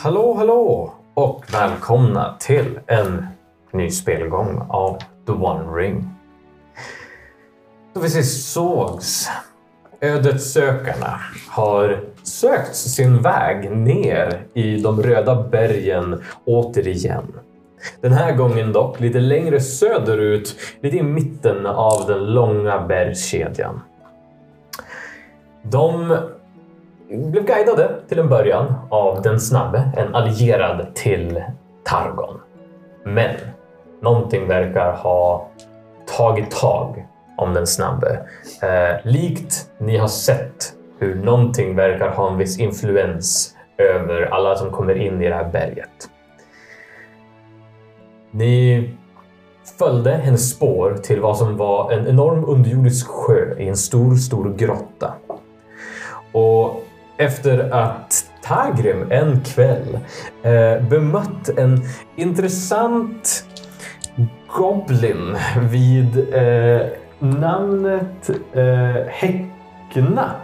Hallå och välkomna till en ny spelgång av The One Ring. Då vi sist sågs, ödetsökarna har sökt sin väg ner i de röda bergen återigen. Den här gången dock lite längre söderut, lite i mitten av den långa bergskedjan. De blev guidade till en början av den snabbe, en allierad till Targon. Men någonting verkar ha tagit tag om den snabbe. Likt ni har sett hur någonting verkar ha en viss influens över alla som kommer in i det här berget. Ni följde hennes spår till vad som var en enorm underjordisk sjö i en stor grotta. Och efter att Tagrim en kväll bemött en intressant goblin vid namnet Hekna.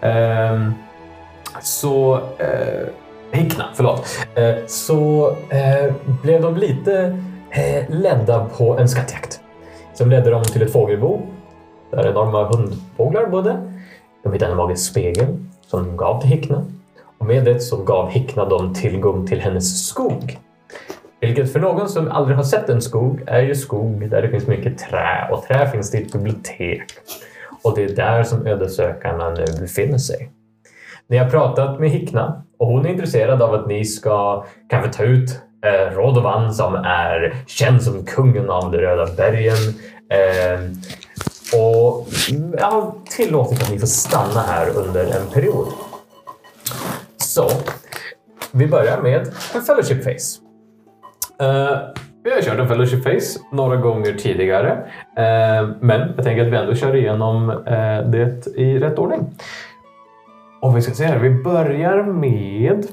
Så blev de lite ledda på en skattjakt. Som ledde dem till ett fågelbo där enorma hundfåglar bodde. De hittade en magisk spegel som de gav till Hekna. Och med det så gav Hekna dem tillgång till hennes skog. Vilket för någon som aldrig har sett en skog är ju skog där det finns mycket trä. Och trä finns det i ett bibliotek. Och det är där som ödesökarna nu befinner sig. Ni har pratat med Hekna och hon är intresserad av att ni ska kanske ta ut Rodovan som är känd som kungen av de röda bergen. Och jag har tillåtit att ni får stanna här under en period. Så, vi börjar med en fellowship phase. Vi har kört en fellowship phase några gånger tidigare. Men jag tänker att vi ändå kör igenom det i rätt ordning. Och vi ska se här, vi börjar med...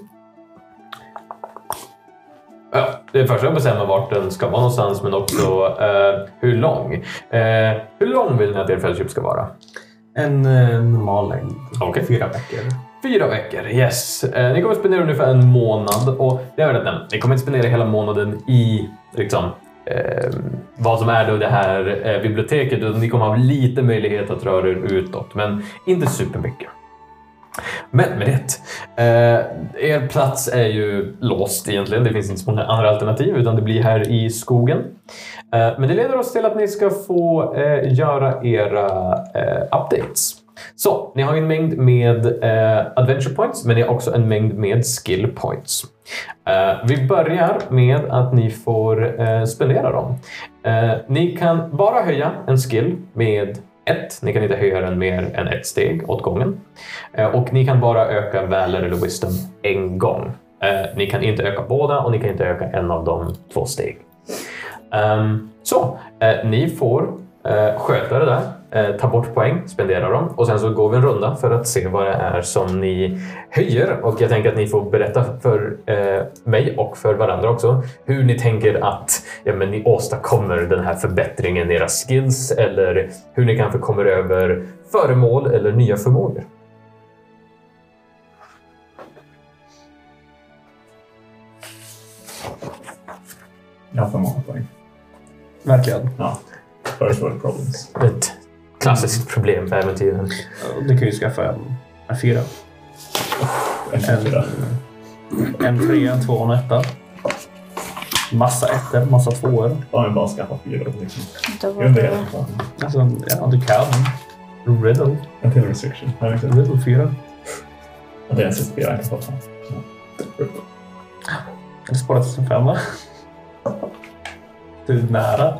Ja, det är först att bestämma vart den ska vara någonstans, men också hur lång. Hur lång vill ni att er fellowship ska vara? En normal längd. Okej. 4 veckor. 4 veckor, yes. Ni kommer att spendera ungefär en månad. Och det är väl att ni kommer inte spendera hela månaden i liksom, vad som är då det här biblioteket. Ni kommer ha lite möjlighet att röra er utåt, men inte supermycket. Men med det, er plats är ju låst egentligen. Det finns inte så många andra alternativ utan det blir här i skogen. Men det leder oss till att ni ska få göra era updates. Så, ni har en mängd med adventure points, men ni har också en mängd med skill points. Vi börjar med att ni får spendera dem. Ni kan bara höja en skill med 1. Ni kan inte höja den mer än 1 steg åt gången. Och ni kan bara öka valor eller wisdom en gång. Ni kan inte öka båda och ni kan inte öka en av de 2 steg. Ni får sköta det där. Ta bort poäng, spendera dem. Och sen så går vi en runda för att se vad det är som ni höjer. Och jag tänker att ni får berätta för mig och för varandra också hur ni tänker att ni åstadkommer den här förbättringen i era skills. Eller hur ni kanske kommer över föremål eller nya förmågor. Jag får många poäng. Verkligen. Ja. First world problems. Ett klassiskt problem för äventyren. Du kan ju skaffa en 4. En 3, en 2 och en 1. Massa 1, massa 2. Ja, men bara skaffa 4. Liksom. Alltså, ja, du kan. Riddle. En till restriction. Riddle 4. Och det är en sista 4 jag kan få. Det sparar 1500. Du är nära.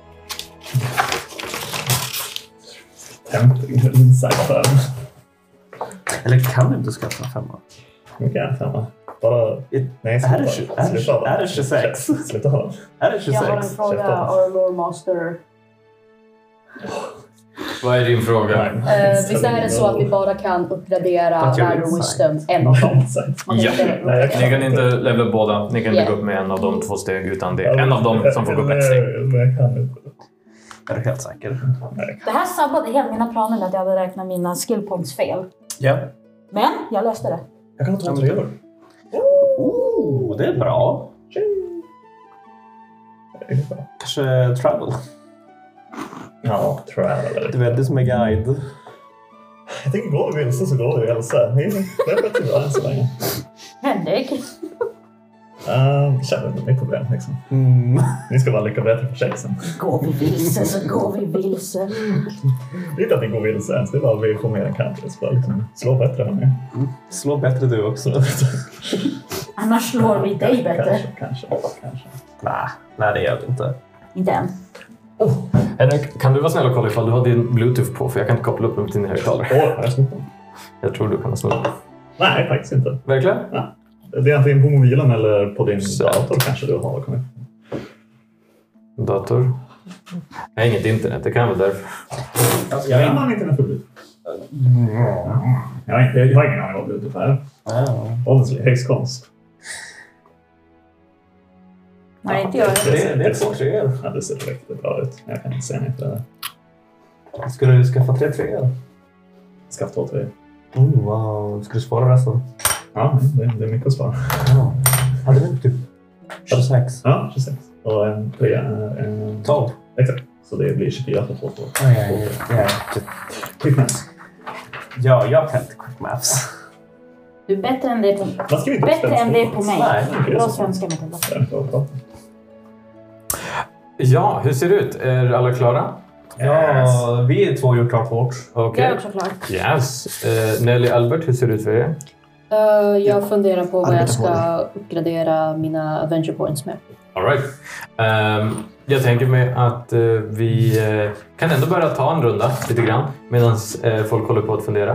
Inside 5. Eller kan du inte skaffa en 5? Okej, en 5. Bara... Nej, är det 26? Sluta ha. Är det 26? Jag har en fråga, Arlor Master. Vad är din fråga? Visst är det så att vi bara kan uppgradera Valor och Wisdom en av dem? Ni kan inte levla båda. Ni kan bygga upp med en av de 2 steg utan det är en av dem som får gå upp 1 steg. Jag kan inte. Är du helt säker? Det här sabbade hela mina planer med att jag hade räknat mina skill points fel. Ja. Men jag löste det. Jag kan ta 3 år. Det är bra. Kanske travel. Ja, travel. Du vet, det som är guide. Jag tänker gå i vilse så går det i hälsa. Det är bättre bra än så länge. Henrik. Det känner inte mitt problem liksom. Ni ska bara lycka bättre för sig sen. Går vi vilse så går vi vilse. Det är inte att ni går vilse ens. Det är bara att vi får mer än kanske. Så liksom, slå bättre än er. Slå bättre du också. Annars slår vi dig bättre. Kanske. Nej, det gör vi inte. Inte än. Henrik, kan du vara snäll och kolla ifall du har din Bluetooth på? För jag kan inte koppla upp den till din högtalare. Jag tror du kan ha snurrat. Nej, faktiskt inte. Verkligen? Nej. Det är antingen på mobilen eller på din dator kanske du har kommit. Dator? Jag har inget internet, det kan väl därför. Jag har ingen internet för Bluetooth. Jag har ingen aning om Bluetooth här. Honestly, högst konst. Nej, inte jag. Det är 2 treor. Ja, det ser riktigt bra ut. Jag kan inte säga nej för det. Skulle du skaffa 3 treor? Skaffa 2 treor. Wow. Ska du spara resten? Ja, det är mycket att spara. Ja. Hade du inte typ 26? Ja, 26. Och en 12. Exakt. Så det blir 24 för 2 år. Quick maths. Ja, jag kan inte quick maths. Du är bättre än det på, bättre än det på mig. Nej, Bra svenska med det. Ja, hur ser det ut? Är alla klara? Ja, vi är 2 gjort klart vårt. Okej. Jag är också klar. Yes. Nelly, Albert, hur ser det ut för er? Jag funderar på vad jag ska uppgradera mina adventure points med. All right. Jag tänker mig att vi kan ändå börja ta en runda lite grann medan folk håller på att fundera.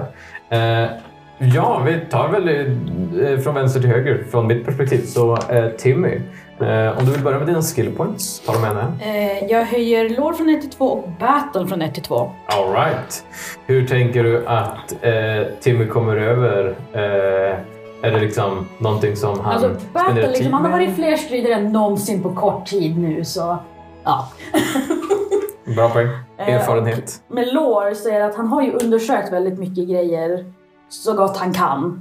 Ja, vi tar väl från vänster till höger från mitt perspektiv. Så Timmy, om du vill börja med dina skill points, tar du med henne? Jag höjer lore från 1 till 2 och battle från 1 till 2. All right. Hur tänker du att Timmy kommer över? Är det liksom någonting som han Alltså battle, liksom, han har med? varit fler strider än någonsin på kort tid nu, så ja. Bra poäng. Erfarenhet. Med lore så är det att han har ju undersökt väldigt mycket grejer så gott han kan.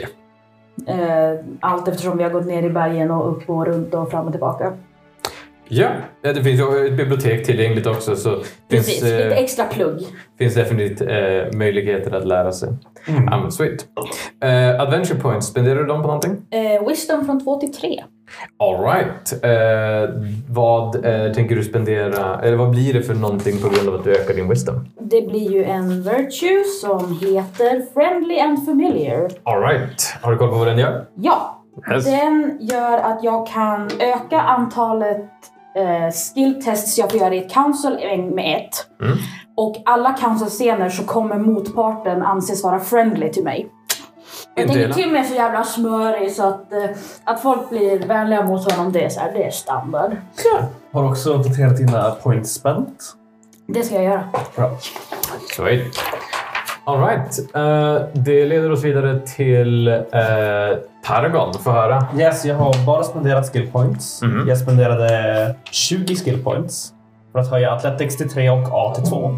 Yeah. Allt eftersom vi har gått ner i bergen och upp och runt och fram och tillbaka. Ja, det finns ju ett bibliotek tillgängligt också. Så precis, lite extra plugg. Finns definitivt möjligheter att lära sig. Ja, men sweet. Adventure points, spenderar du dem på någonting? Wisdom från 2 till 3. All right. Vad tänker du spendera, eller vad blir det för någonting på grund av att du ökar din wisdom? Det blir ju en virtue som heter Friendly and Familiar. All right. Har du koll på vad den gör? Ja, Yes. den gör att jag kan öka antalet skilltests jag får göra i ett council med 1. Och alla council-scener så kommer motparten anses vara friendly till mig. Jag tänker till mig så jävla smörig så att folk blir vänliga mot honom, det är standard. Ja. Har du också uppdaterat dina points spent? Det ska jag göra. Bra. Sweet. All right. Det leder oss vidare till Targon. Få höra. Yes, jag har bara spenderat skill points. Jag spenderade 20 skill points för att höja Athletics till 3 och A till 2.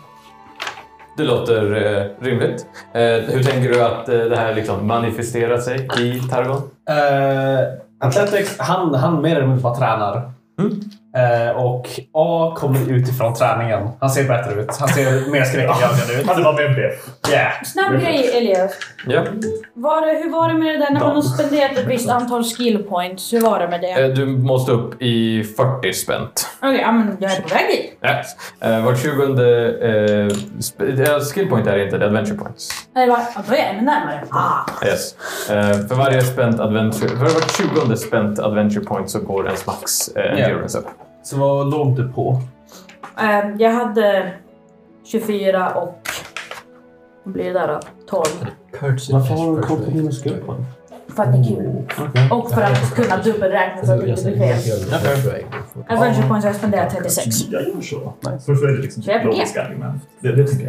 Det låter rimligt. Hur tänker du att det här liksom manifesterar sig i Targon? Athletics, han mer eller mindre bara tränar. Och A kommer utifrån träningen. Han ser bättre ut. Han ser mer skräckjagande ut. Han är bara med B. Yeah. Snabb grej, Elias. Ja. Hur var det med det där när man har spenderat ett visst antal skill points? Hur var det med det? Du måste upp i 40 spent. Okej, men jag är på väg dit. Yes. Var 20 skill point är inte det, adventure points. Nej, då är jag ännu närmare. Yes. För varje spent adventure, för var 20 spent adventure point så går ens max endurance upp. Så vad låg du på? Jag hade 24 och... Vad blir det där då? 12. Varför har du koll på dina skill points? För att det är kul. Och för att kunna dubbelräkna så att det inte blir fel. Adventure points har jag spenderat 36. Jag gör så. Först är det liksom Så jag är på G. logiska argument. Det tycker jag.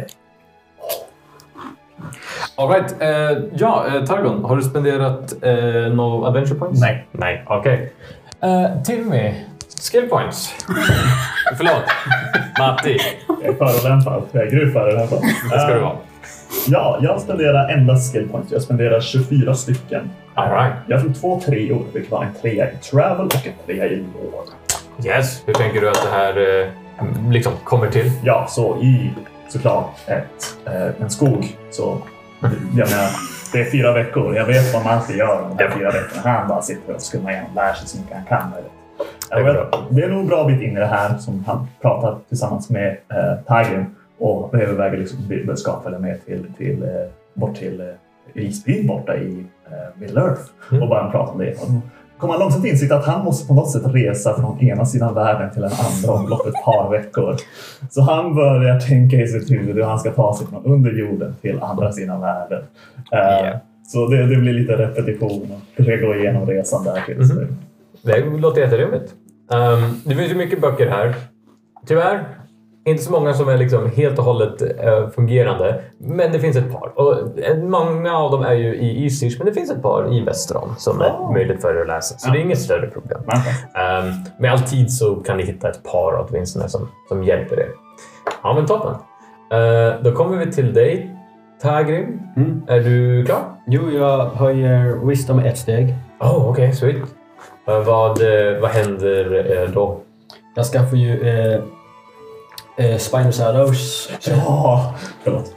All right. Targon, har du spenderat no adventure points? Nej, okej. Timmy, skill points. Förlåt. Matti. Jag är förolämpad. Jag är gruvt förolämpad. Det ska du vara. Ja, jag spenderar endast skill points. Jag spenderar 24 stycken. All right. Jag tog 2 treor, vilket var en 3 i travel och en 3 i lore. Yes. Hur tänker du att det här liksom kommer till? Ja, så i såklart en skog så jag menar, det är 4 veckor. Jag vet vad man ska göra de här 4 veckorna. Han bara sitter och skummar igenom, lär sig så mycket han kan. Det är nog en bra bit in i det här som han pratar tillsammans med Tiger och överväger liksom ska följa med bort till isbyn borta i Middle-earth och bara prata om det. Kommer han långsamt insikt att han måste på något sätt resa från ena sidan världen till den andra om blott ett par veckor. Så han börjar tänka i sitt huvud hur han ska ta sig från under jorden till andra sidan världen. Så det blir lite repetition och försöka gå igenom resan där till sig. Det låter jätteroligt. Det finns ju mycket böcker här. Tyvärr, inte så många som är liksom helt och hållet fungerande. Men det finns ett par. Och många av dem är ju i East, men det finns ett par i Västerån som är möjligt för er att läsa. Så det är inget större problem. Med all tid så kan ni hitta ett par åtminstone som hjälper er. Ja, men toppen. Då kommer vi till dig, Tagrim. Är du klar? Jo, jag höjer Wisdom 1 steg. Okej, sweet. Vad händer då? Jag skaffar ju Spinal Shadows. Ja, förlåt.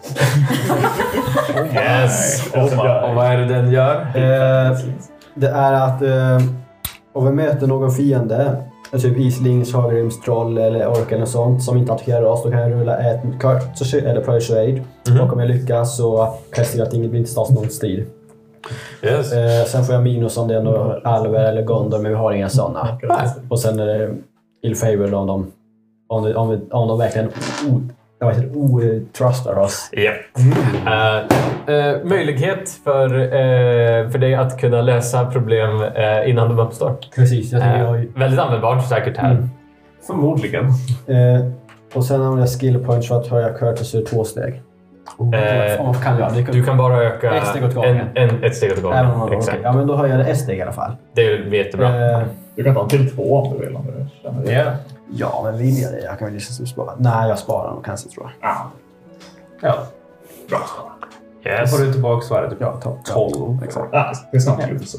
Yes! Och vad är det den gör? Det är att om vi möter någon fiende, typ Isling, Sagrims, Troll eller Ork eller sånt som inte attackerar oss, då kan jag rulla ett Courage eller Persuade. Och om jag lyckas så kan jag se att inget blir inte någon strid. Yes. Sen får jag minus om det är några alver eller gondor, men vi har inga sådana. Och sen är det ill favor om de verkligen trustar oss. Yep. Möjlighet för dig att kunna lösa problem innan de uppstår. Precis. Väldigt användbart säkert här. Förmodligen. Och sen använder jag skill points för att höja courtesy 2 steg. Vad kan jag? Du kan bara öka ett steg åt gången. Ett steg åt gången. Okay. Ja, men då höjer jag det 1 steg i alla fall. Det är jättebra. Du kan ta till 2 om du vill. Om du känner det. Ja, men vill jag det? Jag kan väl liksom spara. Nej, jag sparar nog kanske, tror jag. Ja. Bra. Yes. Då får du tillbaka svärdet. Ja, 12. Exakt. Ja, det är snart jul så.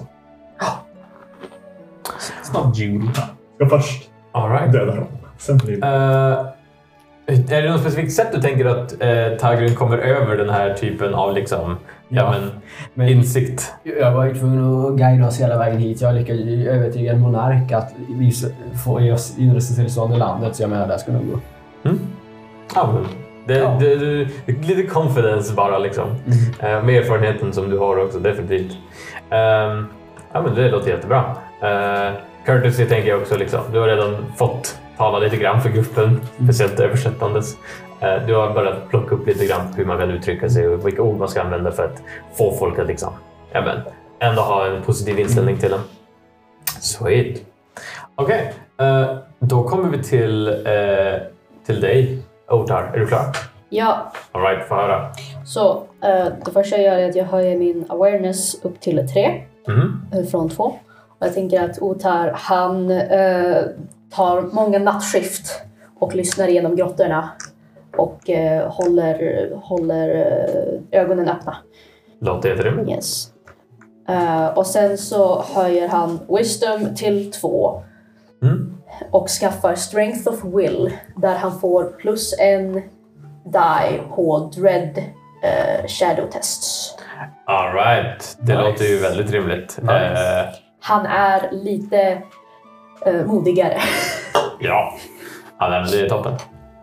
Snart jul. Ska först döda dem. Sen blir det. Är det något specifikt sätt du tänker att Tagrin kommer över den här typen av liksom, men insikt? Jag var ju tvungen att guida oss hela vägen hit. Jag lyckades övertyga en monark att vi får ge oss inresetillstånd i landet, så jag menar, det ska nog gå. Ja, men det är lite confidence bara liksom. Med erfarenheten som du har också, definitivt. Ja, men det låter jättebra. Courtesy tänker jag också liksom. Du har redan fått tala lite grann för gruppen, speciellt översättandes. Du har börjat plocka upp lite grann hur man kan uttrycka sig och vilka ord man ska använda för att få folk att liksom, ändå ha en positiv inställning till dem. Sweet. Okej, då kommer vi till dig, Otar. Är du klar? Ja. All right, få höra. Så det första jag gör är att jag höjer min awareness upp till 3 från 2. Och jag tänker att Otar, han tar många nattskift och lyssnar igenom grottorna och håller ögonen öppna. Låter jätterimligt. Yes. Och sen så höjer han wisdom till 2 och skaffar strength of will, där han får +1 die på dread shadow tests. All right, det låter ju väldigt rimligt. Nice. Han är lite modigare. Ja, men det är toppen.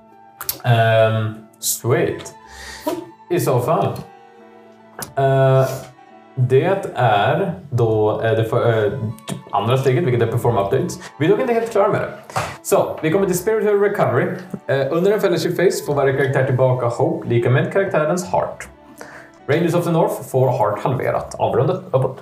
Sweet. I så fall. Det är då det andra steget, vilket är perform updates. Vi är dock inte helt klara med det. Så, vi kommer till spiritual recovery. Under en fellowship phase får varje karaktär tillbaka hope, lika med karaktärens heart. Rangers of the North får heart halverat, avrundat uppåt.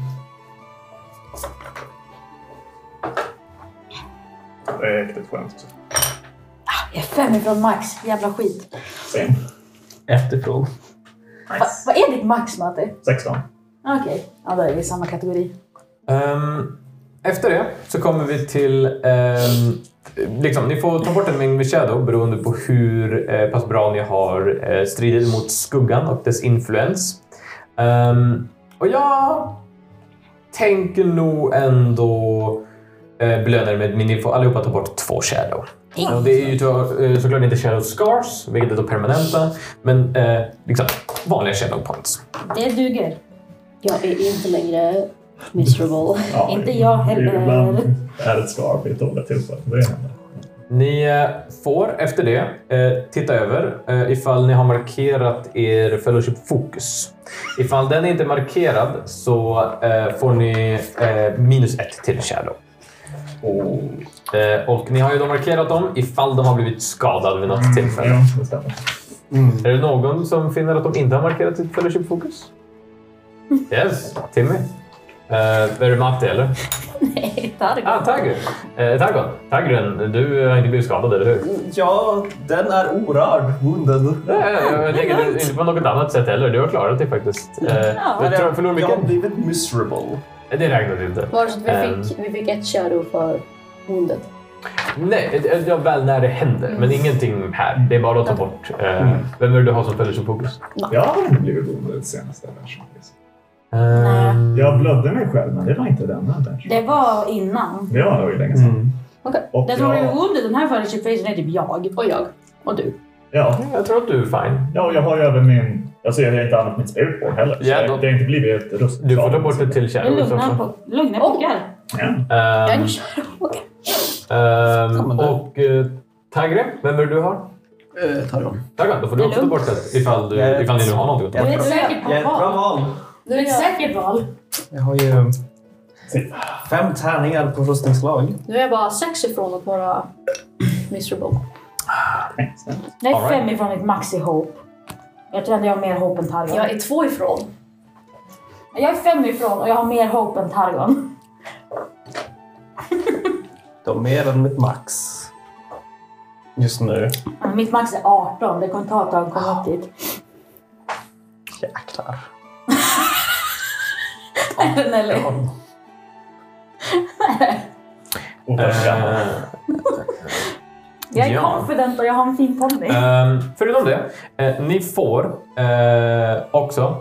Det är riktigt skönt. Jag är 5 ifrån max. Jävla skit. Same. Efterprov. Nice. Vad är ditt max, Matti? 16. Okej. Ja, då är vi i samma kategori. Efter det så kommer vi till liksom, ni får ta bort en mängd med shadow beroende på hur pass bra ni har stridit mot skuggan och dess influens. Och jag tänker nog ändå belöna er med, men ni får allihopa ta bort 2 shadow. Och det är ju såklart inte shadow scars, vilket är då permanenta, men liksom vanliga shadow points. Det duger. Jag är inte längre miserable. Ja, Inte jag heller. Ibland är ett scarf i ett dåligt tillfälle. Det händer. Ni får efter det titta över ifall ni har markerat er fellowship fokus. Ifall den inte är markerad så får ni -1 till shadow. Och ni har ju då markerat dem ifall de har blivit skadade vid något tillfälle. Ja, det stämmer. Är det någon som finner att de inte har markerat sitt fellowship fokus? Yes, Timmy. Är du Matti eller? Nej, Targon. Targon. Targon, du har inte blivit skadad, eller hur? Ja, den är orörd. Wounded. Jag tänker inte på något annat sätt heller. Du har klarat det faktiskt. Förlorar Jag har mycket? blivit miserable. Det räknas inte. Var det så att vi fick ett shadow för woundet? Nej, det är väl när det händer. Men ingenting här. Det är bara att ta bort. Vem är det du har som fellowship fokus? Jag har inte blivit wounded senaste versionen. Jag blödde mig själv, men det var inte den här. Det var innan. Det var ju länge sedan. Okej. Och Den som blev wounded den här fellowship facen är typ jag. Och jag. Och du. Ja, Jag tror att du är fine. ja, och jag har ju även min... Alltså jag har inte använt mitt spirit board heller. Ja, Så det har inte blivit ett rust. Du får ta bort det till shadow. Lugna puckar. Jag är shadow. Och Tagre, vem är det du har? Targon. Targon, då får du också ta bort det ifall ni nu har någonting att ta Du är bort. säker på Jag är ett bra val. val. Du är ett säkert val. Jag har ju 5 tärningar på rustningslag. Nu är jag bara 6 ifrån att vara miserable. Det är All right. 5 ifrån mitt maxi hope. Jag tror att jag har mer hope än Targon. Jag är 2 ifrån. Jag är 5 ifrån och jag har mer hope än Targon. De är mer än mitt max. Just nu. Mitt max är 18. Det kommer ta ett tag att komma upp dit. Jäklar. Eller? Och Jag är Ja. confident och jag har en fin ponny. Förutom det, ni får också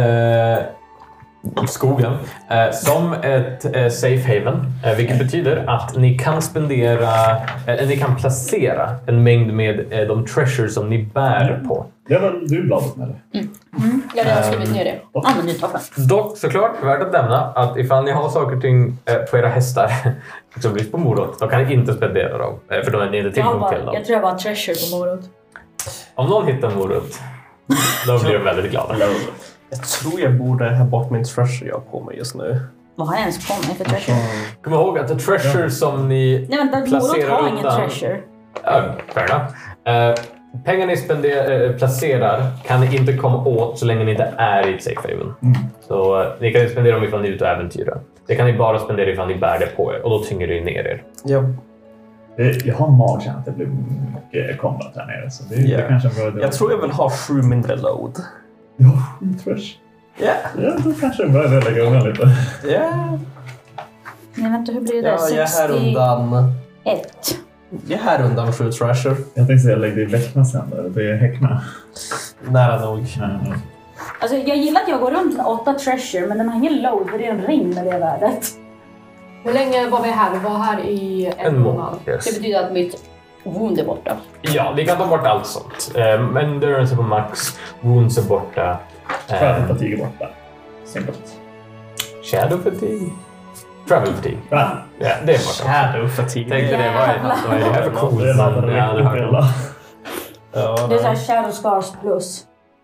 skogen som ett safe haven, vilket betyder att ni kan ni kan placera en mängd med de treasures som ni bär på. Det är väl du bladet med det? Jag har redan skrivit ner det. Ja, men nu tar jag. Dock såklart värt att nämna att ifall ni har saker och ting på era hästar som blir på morot, då kan ni inte spendera dem, för då är ni inte tillgång till dem. Jag tror jag bara har treasure på morot. Om någon hittar morot, då blir de väldigt glada. Jag tror jag borde ha bort min treasure jag har på mig just nu. Vad har jag ens på mig för treasure? Kom ihåg att the treasure som ni Nej vänta, morot placerar har ingen undan... treasure. Fair enough. Pengar ni placerar kan ni inte komma åt så länge ni inte är i ett safe haven. Så ni kan inte spendera dem ifall ni är ute och äventyrar. Det kan ni bara spendera ifall ni bär det på er och då tynger det ner er. Ja. Jag har en magkänsla att det blir mycket combat här nere. Så det kanske bör... Jag tror jag vill ha 7 mindre load. Ja, trash. Ja. Ja, då kanske jag börjar lägga undan lite. Ja. Men vänta, hur blir det? Ja, jag är här undan... 61. Jag är här undan 7 treasure. Jag tänkte säga lägg det i Väcknas händer. Det är häckna. Nära nog. Alltså jag gillar att jag går runt med 8 treasure, men den har ingen load för det är en ring med det värdet. Hur länge var vi här? Vi var här i en månad. Yes. Det betyder att mitt wound är borta. Ja, vi kan ta bort allt sånt. Endurance är på max, wounds är borta. Travel fatigue är borta. Simpelt. Shadow fatigue? Travel fatigue. Ja. Ja, det är borta. Shadow fatigue. Tänkte det, vad är det här för coolt? Det laddade Jag hade riktigt hört illa. om. Ja, Det är såhär shadow scars plus.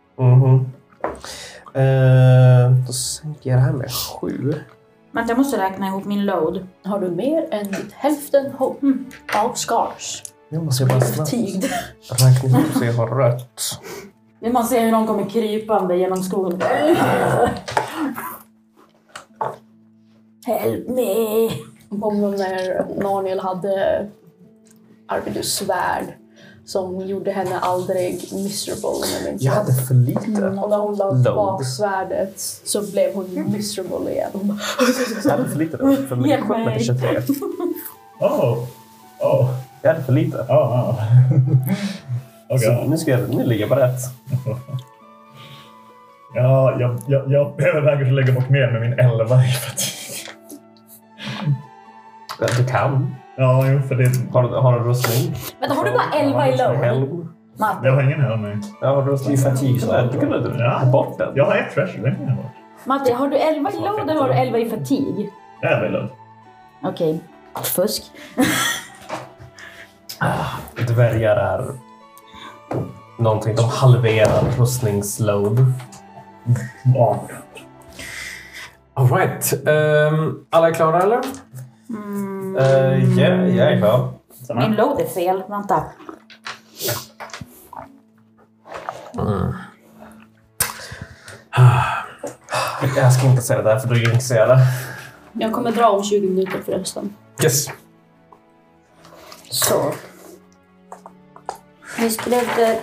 Då sänker jag det här med 7. Men jag måste räkna ihop min load. Har du mer än hälften hope av scars? Jag måste bara snabbt Tigd. räkna ihop så jag har rätt. Man ser hur någon kommer krypande genom skogen. Help me! Kommer när Narniel hade Arvidus svärd som gjorde henne aldrig miserable. Jag hade för lite. Och när hon la Load. tillbaka svärdet så blev hon miserable igen. Hon bara, Jag hade för lite då. För min Hjälp equipment är mig. 23. Oh. Jag hade för lite. Ja. Så nu ska jag ligga på rätt. Ja, jag överväger att lägga bort mer med min 11 i fatig. Du kan. Ja, jo, för det... Har du rustning? Vänta, har du bara 11 i low? Helm. Matte. Jag har ingen helm. Ja, har du rustning? Det är fatigue, så Du kunde ta bort den. Jag har ett treasure, det kan jag bort. Matte, har du 11 i low eller har du 11 i fatigue? Jag är väl lugn. Okej. Fusk. Dvärgar är någonting. De halverar rustningsload. Ja. All right. Alla är klara eller? Jag är klar. Min load är fel. Vänta. Jag ska inte säga det där för du jinxar det. Jag kommer dra om 20 minuter förresten. Yes. Så. Vi skrev det...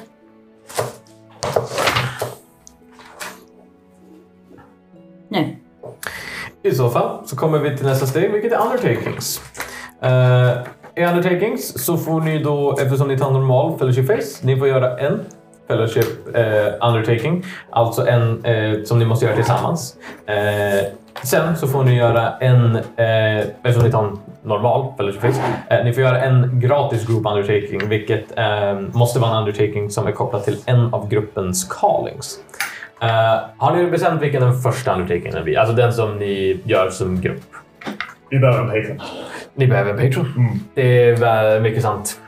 Nu. I så fall så kommer vi till nästa steg, vilket är undertakings. I undertakings så får ni då, eftersom ni tar normal fellowship phase, ni får göra en fellowship undertaking, alltså en som ni måste göra tillsammans. Sen så får ni göra en, eftersom ni tar en normal fellowship phase, ni får göra en gratis group undertaking, vilket måste vara en undertaking som är kopplad till en av gruppens callings. Har ni bestämt vilken den första undertakingen blir? Alltså den som ni gör som grupp? Vi behöver en patron. Ni behöver en patron. Det är mycket sant.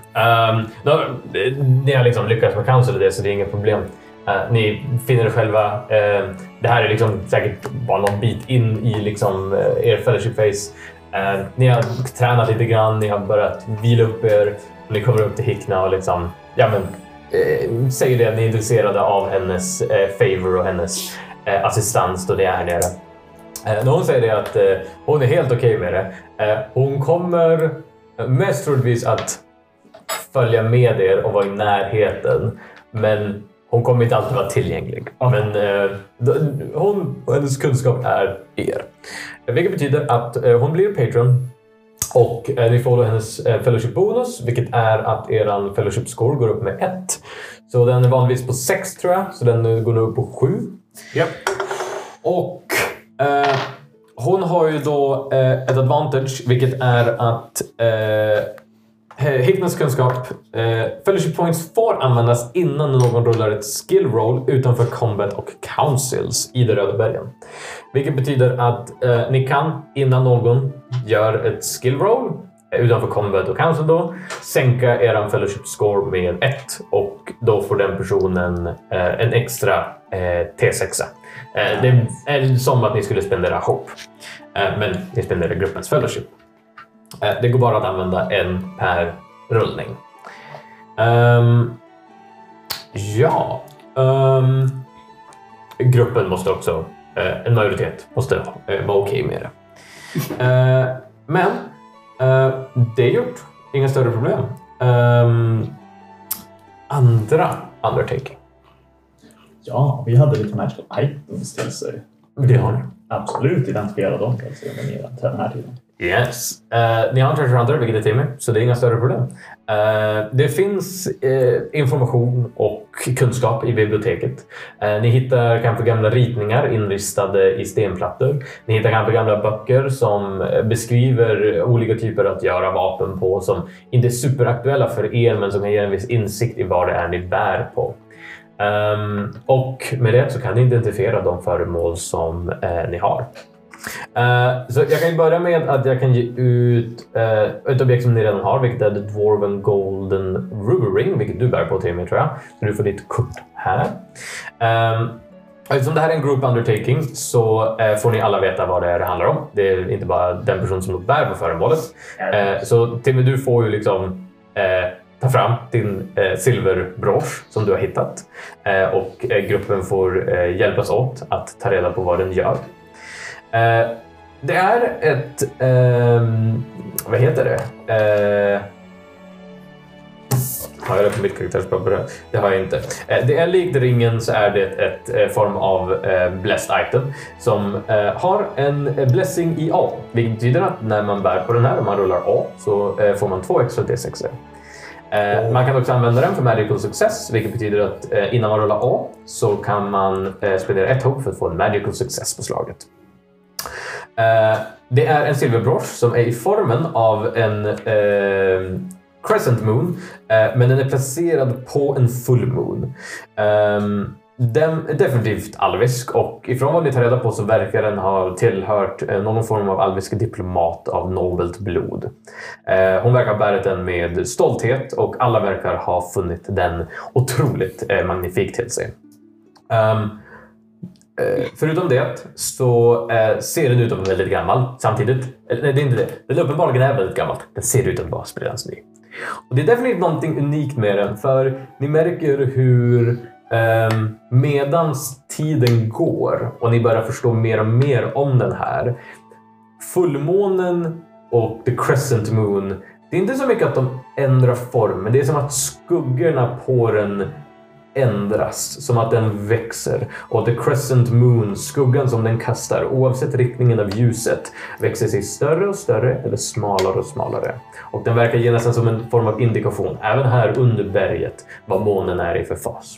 Ni har liksom lyckats med council och det, så det är inget problem. Ni finner det själva. Det här är liksom säkert bara någon bit in i liksom, er fellowship phase. Ni har tränat lite grann, ni har börjat vila upp er. Och ni kommer upp till Hickna och liksom, säger det att ni är intresserade av hennes favor och hennes assistans då det är här nere. När hon säger det att hon är helt okej med det. Hon kommer mest troligtvis att följa med er och vara i närheten. Men hon kommer inte alltid vara tillgänglig. Men hon och hennes kunskap är er. Vilket betyder att hon blir patron. Och ni får då hennes fellowship bonus, vilket är att eran fellowship score går upp med 1. Så den är vanligtvis på 6 tror jag, så den går nu upp på 7. Yep. Och hon har ju då ett advantage, vilket är att Hicknas kunskap, fellowship points får användas innan någon rullar ett skill roll utanför combat och councils i de röda bergen. Vilket betyder att ni kan, innan någon gör ett skill roll utanför combat och council då, sänka eran fellowship score med 1 och då får den personen en extra T6. Det är som att ni skulle spendera hope, men ni spenderar gruppens fellowship. Det går bara att använda en per rullning. Gruppen måste också, en majoritet måste vara okej med det. Men det är gjort. Inga större problem. Andra undertaking. Ja, vi hade lite magical items till sig. Det har ni. Absolut identifiera dem till den här tiden. Yes. Ni har en treasure hunter, vilket är Timmy, så det är inga större problem. Det finns information och kunskap i biblioteket. Ni hittar kanske gamla ritningar inristade i stenplattor. Ni hittar kanske gamla böcker som beskriver olika typer att göra vapen på, som inte är superaktuella för er, men som kan ge en viss insikt i vad det är ni bär på. Och med det så kan ni identifiera de föremål som ni har. Så jag kan börja med att jag kan ge ut ett objekt som ni redan har, vilket är The Dwarven Golden Ruby Ring, vilket du bär på, Timmy, tror jag. Så du får ditt kort här. Eftersom det här är en group undertaking så får ni alla veta vad det är det handlar om. Det är inte bara den person som bär på föremålet. Så Timmy, du får ju liksom ta fram din silverbrosch som du har hittat. Och gruppen får hjälpas åt att ta reda på vad den gör. Det är ett... vad heter det? Har jag det på mitt karaktärspapper? Det har jag inte. Det är likt ringen, så är det ett form av blessed item som har en blessing i A. Vilket betyder att när man bär på den här och man rullar A så får man 2 extra D6. Man kan också använda den för Magical Success, vilket betyder att innan man rullar A så kan man spendera 1 hopp för att få en Magical Success på slaget. Det är en silverbrosch som är i formen av en Crescent Moon, men den är placerad på en Full Moon. Den är definitivt alvisk, och ifrån vad ni tar reda på så verkar den ha tillhört någon form av alvisk diplomat av nobelt blod. Hon verkar ha bärat den med stolthet, och alla verkar ha funnit den otroligt magnifik till sig. Förutom det så ser den ut att vara väldigt gammal samtidigt. Nej, det är inte det. Den uppenbarligen är väldigt gammal. Den ser ut att vara sprillans ny. Och det är definitivt någonting unikt med den, för ni märker hur medans tiden går och ni börjar förstå mer och mer om den här. Fullmånen och The Crescent Moon, det är inte så mycket att de ändrar form, men det är som att skuggorna på den ändras, som att den växer. Och The Crescent Moon, skuggan som den kastar, oavsett riktningen av ljuset, växer sig större och större eller smalare och smalare. Och den verkar ge nästan som en form av indikation, även här under berget, vad månen är i för fas.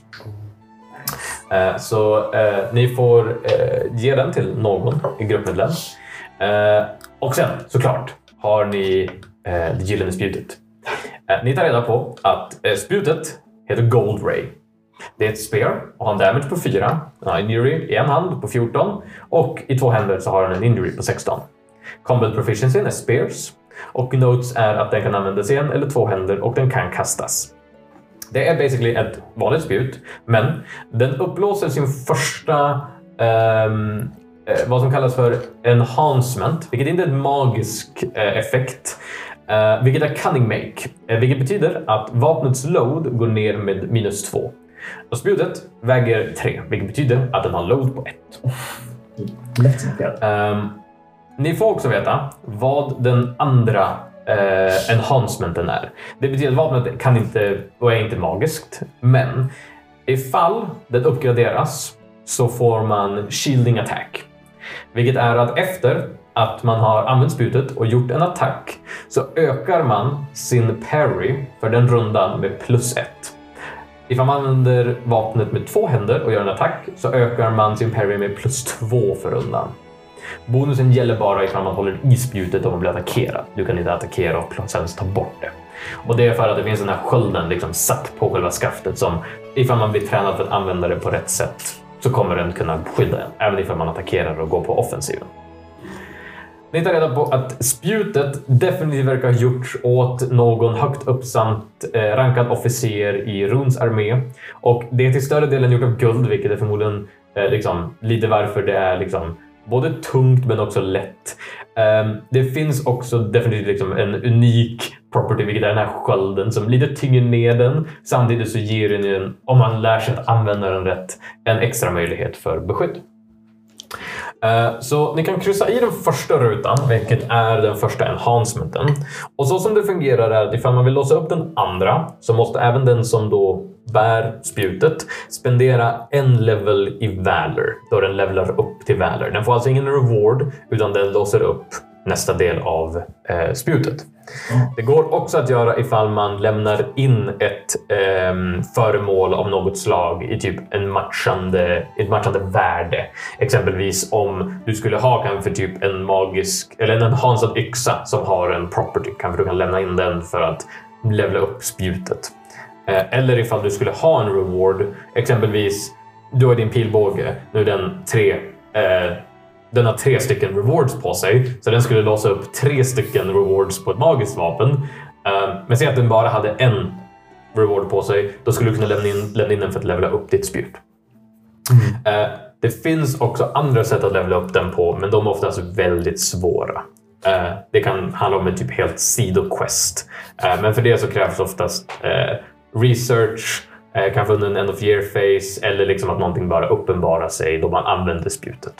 Så ni får ge den till någon i gruppmedlem. Och sen, såklart, har ni det gyllene spjutet. Ni tar reda på att spjutet heter Gold Ray. Det är ett spear och har en damage på 4. Den har injury i en hand på 14. Och i 2 händer så har den en injury på 16. Combat proficiency är spears. Och notes är att den kan användas i 1 eller 2 händer och den kan kastas. Det är basically ett vanligt spjut, men den upplåser sin första vad som kallas för enhancement, vilket inte är en magisk effekt, vilket är cunning make, vilket betyder att vapnets load går ner med -2. Och spjutet väger 3, vilket betyder att den har load på 1. Ni får också veta vad den andra enhancementen är. Det betyder att vapnet kan inte och är inte magiskt, men ifall den uppgraderas så får man shielding attack, vilket är att efter att man har använt spjutet och gjort en attack så ökar man sin parry för den rundan med +1. Ifall man använder vapnet med 2 händer och gör en attack så ökar man sin parry med +2 för rundan. Bonusen gäller bara ifall man håller i spjutet och man blir attackerad. Du kan inte attackera och sen ta bort det. Och det är för att det finns den här skölden liksom satt på själva skaftet som ifall man blir tränad för att använda det på rätt sätt så kommer den kunna skydda en, även ifall man attackerar och går på offensiven. Ni tar reda på att spjutet definitivt verkar ha gjorts åt någon högt uppsatt rankad officer i Runs armé. Och det är till större delen gjort av guld, vilket är förmodligen liksom, lite varför det är liksom, både tungt men också lätt. Det finns också definitivt liksom, en unik property, vilket är den här skölden som lite tynger ner den. Samtidigt så ger den, om man lär sig att använda den rätt, en extra möjlighet för beskydd. Så ni kan kryssa i den första rutan, vilket är den första enhancementen. Och så som det fungerar är att ifall man vill låsa upp den andra så måste även den som då bär spjutet spendera en level i Valor, då den levelar upp till Valor. Den får alltså ingen reward utan den låser upp nästa del av spjutet. Det går också att göra ifall man lämnar in ett föremål av något slag i typ ett matchande värde. Exempelvis om du skulle ha kanske typ en magisk eller en enhanced yxa som har en property, kanske du kan lämna in den för att levela upp spjutet. Eller ifall du skulle ha en reward, exempelvis du har din pilbåge, nu är den har 3 stycken rewards på sig, så den skulle låsa upp 3 stycken rewards på ett magiskt vapen. Men säg att den bara hade en reward på sig, då skulle du kunna lämna in den för att levela upp ditt spjut. Det finns också andra sätt att levela upp den på, men de är oftast väldigt svåra. Det kan handla om en typ helt sidoquest. Men för det så krävs oftast research, kanske under en end of year phase, eller liksom att någonting bara uppenbarar sig då man använder spjutet.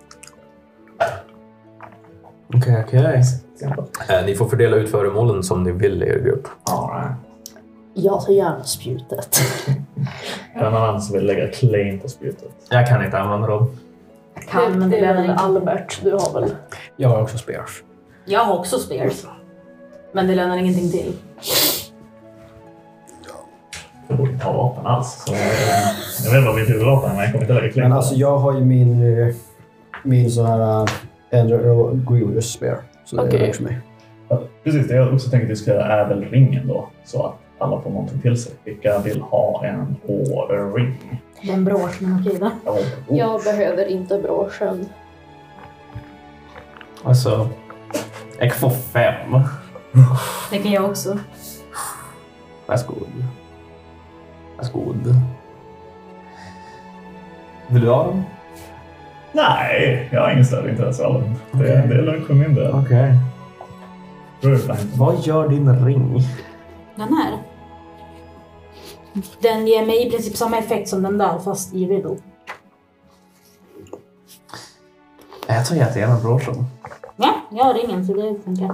Okej. Ni får fördela ut föremålen som ni vill i er grupp. All right. Jag tar gärna spjutet. Är det någon annan som vill lägga claim på spjutet? Jag kan inte använda dem. Men det är väl Albert, du har väl? Jag har också spears. Jag har också spears. Men det lämnar ingenting till. Jag borde inte ha vapen alls. Så jag vet vad mitt huvudvapen är, men jag kommer inte lägga kling. Men alltså jag har ju min så här Ender Grievous Spear. Så det är för mig. Ja, precis, det jag också tänker att vi ska göra är väl ringen då. Så att alla får någonting till sig. Vilka vill ha en ring? Den broschen, okej då. Jag behöver inte broschen. Alltså, jag kan få 5. Det kan jag också. Varsågod. Vill du ha dem? Nej, jag har ingen större intresse av dem. Det är lugnt för min del. Okej. Vad gör din ring? Den här. Den ger mig i princip samma effekt som den där, fast i riddle. Jag tar jättegärna broschen. Ja, jag har ringen så det funkar.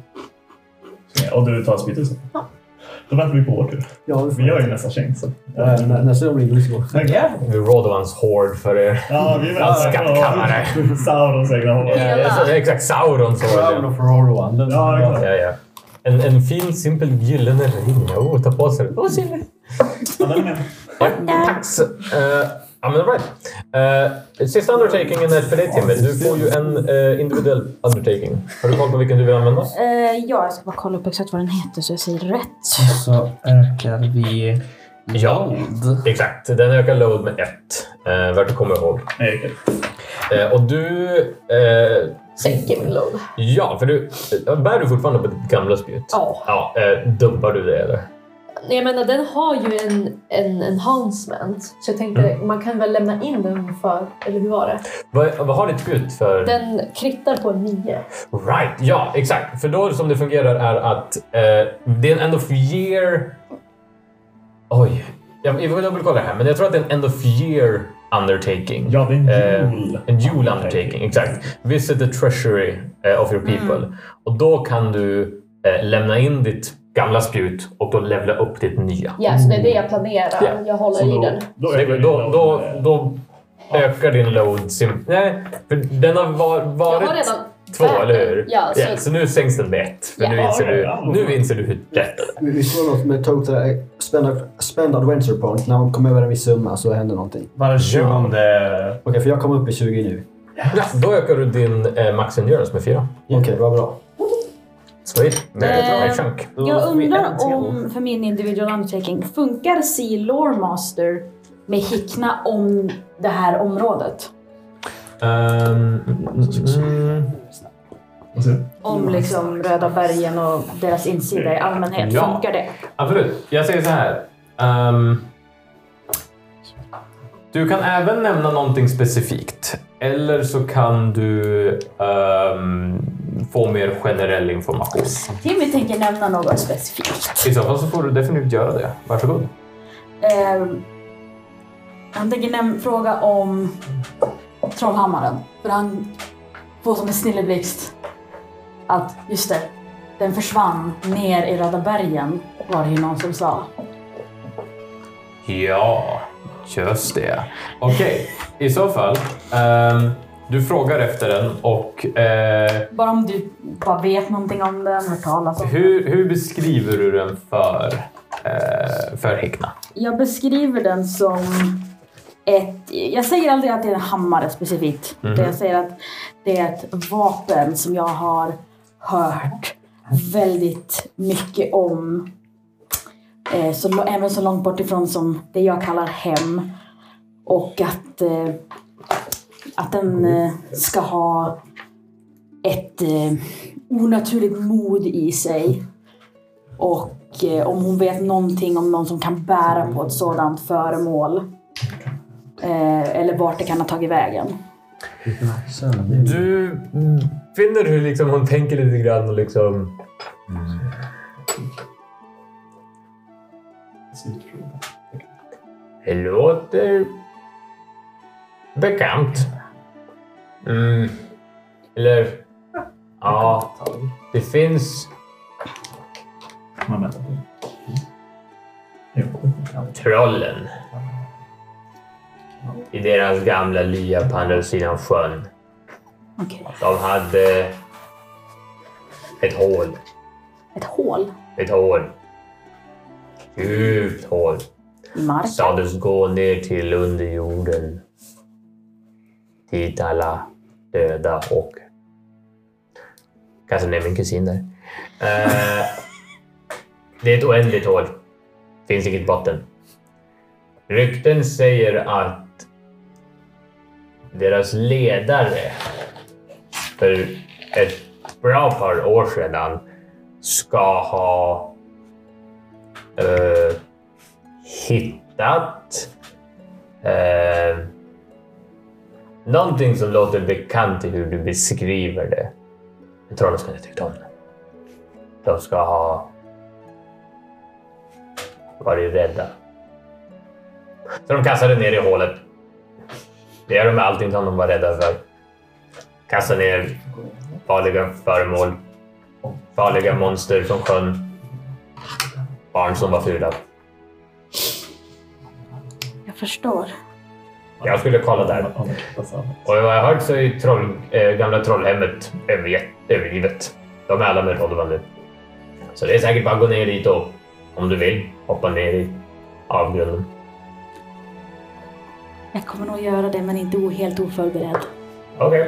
Och du tar spytet sen? Ja. Då väntar vi på vår tur. Ja, vi gör ju nästa tjänst. Så. Nästa gång blir det så. Ja. Rodovans hård för er. Ja, vi väntar skattkammare. Saurons egna hård. Exakt, Saurons hård. Crown of Rowan. Ja, ja. En fin, simpel gyllene ring. Ta på sig. Silver. Ja, den är med. Tack. Ja, men right. Sista undertakingen är för dig, Timmy. Du får ju en individuell undertaking. Har du koll på vilken du vill använda? Ja, jag ska bara kolla upp exakt vad den heter så jag säger rätt. Så ökar vi load. Exakt. Den ökar load med 1. Vart du kommer ihåg. Och du... Sänker min load. Ja, för du... Bär du fortfarande på ditt gamla spjut? Ja. Dumpar du det, eller? Jag menar, den har ju en enhancement. Så jag tänkte, man kan väl lämna in den för... Eller hur var det? Vad har ditt spjut för... Den krittar på 9. Right, ja, exakt. För då som det fungerar är att det är en end of year... Oj, jag vill kolla det här. Men jag tror att det är en end of year undertaking. Ja, det är en jul. En jul undertaking, exakt. Visit the treasury of your people. Och då kan du lämna in ditt gamla spjut och då levla upp ditt nya. Ja, så det är det jag planerar. Yeah. Jag håller i den. Då ökar din load. Nej, för den har varit 2, eller hur? Ja, så nu sänks den med 1. För nu inser du hur rätt det är. Vi slår något med total spend adventure point. När man kommer över en viss summa så händer någonting. Var det 20? Okej, för jag kommer upp i 20 nu. Ja, då ökar du din max endurance med 4. Okej, bra. Sweet. Med chunk. Jag undrar om, för min individual undertaking, funkar Sea Lore Master med hickna om det här området? Om liksom Röda bergen och deras insida i allmänhet, funkar det? Absolut. Jag säger så här. Du kan även nämna någonting specifikt. Eller så kan du få mer generell information. Timmy tänker nämna något specifikt. I så fall så får du definitivt göra det. Varsågod. Han tänker fråga om Trollhammaren. För han får som en snilleblixt att, just det, den försvann ner i Röda bergen, var det ju någon som sa. Ja, just det. Okej, i så fall. Du frågar efter den och... bara om du bara vet någonting om den, hört talas om hur beskriver du den för Hickna? Jag beskriver den som jag säger aldrig att det är en hammare specifikt. Jag säger att det är ett vapen som jag har hört väldigt mycket om. Även så långt bort ifrån som det jag kallar hem. Och att den ska ha ett onaturligt mod i sig. Och om hon vet någonting om någon som kan bära på ett sådant föremål. Eller vart det kan ha tagit vägen. Du finner hur liksom hon tänker lite grann och liksom... Det låter bekant. Eller... Ja, det finns... Trollen. I deras gamla lya på andra sidan sjön. Okay. De hade ett hål. Ett hål? Ett hål. Djupt hål. I marken? Sades gå ner till underjorden. Dit alla döda och kanske ner min kusin där. Det är ett oändligt hål. Finns inget botten. Rykten säger att deras ledare för ett bra par år sedan ska ha hittat någonting som låter bekant i hur du beskriver det. Jag tror de ska inte tycka om det. De ska ha varit rädda. Så de kastade ner i hålet. Det är de med allting som de var rädda för. Kastade ner farliga föremål. Farliga monster från sjön. Barn som var fula. Jag förstår. Jag skulle kolla där. Och vad jag har hört så är gamla trollhemmet övergivet. De är alla med Rodvan nu. Så det är säkert bara att gå ner dit och om du vill hoppa ner i avgrunden. Jag kommer nog göra det, men inte helt oförberedd. Okej.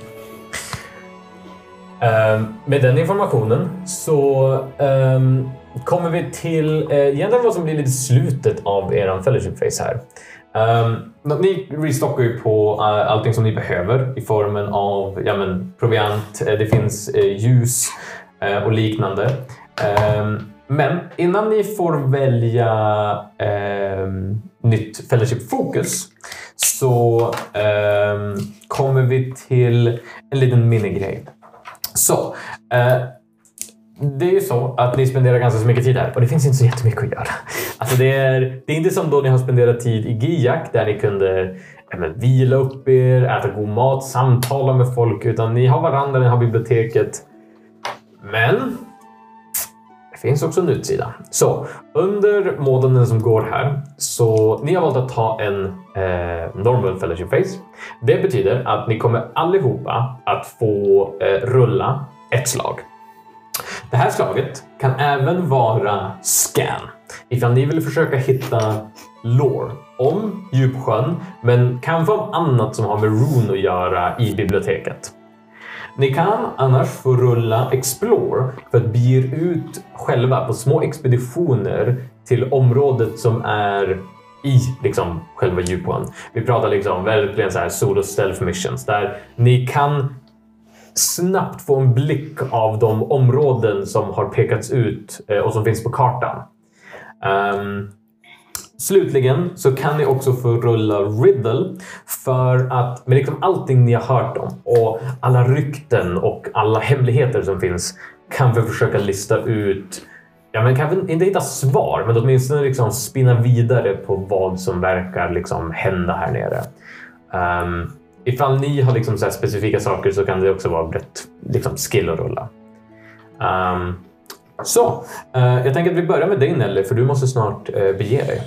Med den informationen så kommer vi till egentligen vad som blir lite slutet av eran fellowship phase här. Ni restockar ju på allting som ni behöver i formen av proviant, det finns ljus och liknande. Men innan ni får välja nytt fellowship-fokus så kommer vi till en liten minigrej. Så, det är ju så att ni spenderar ganska så mycket tid här och det finns inte så jättemycket att göra. Alltså det är inte som då ni har spenderat tid i Giak där ni kunde vila upp er, äta god mat, samtala med folk, utan ni har varandra, ni har biblioteket. Men det finns också en utsida. Så under månaden som går här så ni har valt att ta en normal fellowship phase. Det betyder att ni kommer allihopa att få rulla ett slag. Det här slaget kan även vara scan. Ifall ni vill försöka hitta lore om djupsjön, men kanske om annat som har med rune att göra i biblioteket. Ni kan annars få rulla explore för att bege ut själva på små expeditioner till området som är i själva djupsjön. Vi pratar verkligen så här solo stealth missions där ni kan snabbt få en blick av de områden som har pekats ut och som finns på kartan. Slutligen så kan ni också få rulla riddle för att med allting ni har hört om och alla rykten och alla hemligheter som finns kan vi försöka lista ut, kanske inte hitta svar, men åtminstone spinna vidare på vad som verkar hända här nere. Ifall ni har så här specifika saker så kan det också vara rätt skill att rulla. Jag tänker att vi börjar med dig, Nelly, för du måste snart bege dig.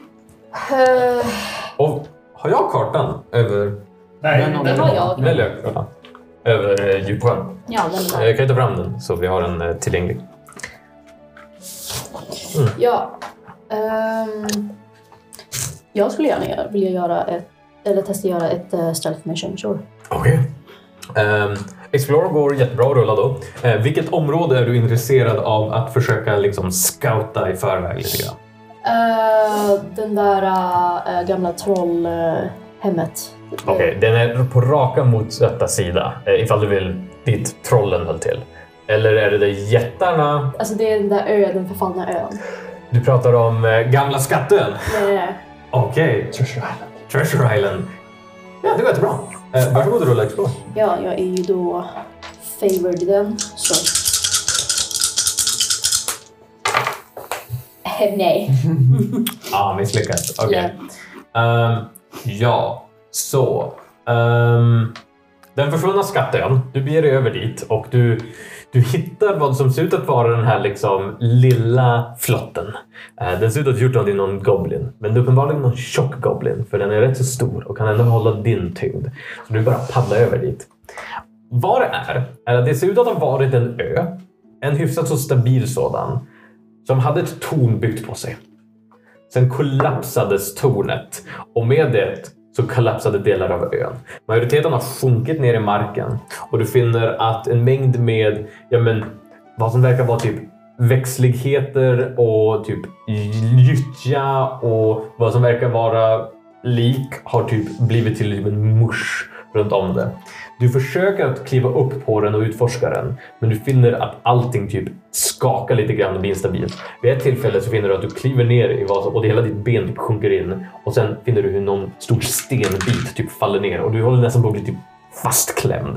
Och har jag kartan över... Nej, det har jag. Nelly har kartan över djupsjön. Ja, den där. Jag kan ta fram den så vi har den tillgänglig. Ja. Jag skulle gärna vilja göra testa göra ett stealth mission, sure. Okej. Explore går jättebra att rulla då. Vilket område är du intresserad av att försöka scouta i förväg lite grann? Den där gamla trollhemmet. Okej, den är på raka motsatta sida. Ifall du vill dit trollen höll till. Eller är det jättarna? Alltså det är den där den förfallna ön. Du pratar om gamla skatten? Nej. Okej. Treasure Island. Ja, det går jättebra. Varsågod och rulla explore. Ja, jag är ju då favored den, så... Nej. Misslyckat. Okej. Den försvunna skatten, du beger dig över dit och du hittar vad som ser ut att vara den här lilla flotten. Den ser ut att gjort av någon goblin, men det är uppenbarligen någon tjock goblin, för den är rätt så stor och kan ändå hålla din tyngd. Så du bara paddlar över dit. Vad det är att det ser ut att ha varit en ö, en hyfsat så stabil sådan, som hade ett torn byggt på sig. Sen kollapsades tornet och med det så kollapsade delar av ön. Majoriteten har sjunkit ner i marken och du finner att en mängd med vad som verkar vara typ växtligheter och typ gyttja och vad som verkar vara lik har typ blivit till en musch runt om det. Du försöker att kliva upp på den och utforska den, men du finner att allting typ skakar lite grann och blir instabilt. Vid ett tillfälle så finner du att du kliver ner i vasen och hela ditt ben typ sjunker in och sen finner du hur någon stor stenbit typ faller ner och du håller nästan på att bli typ fastklämd.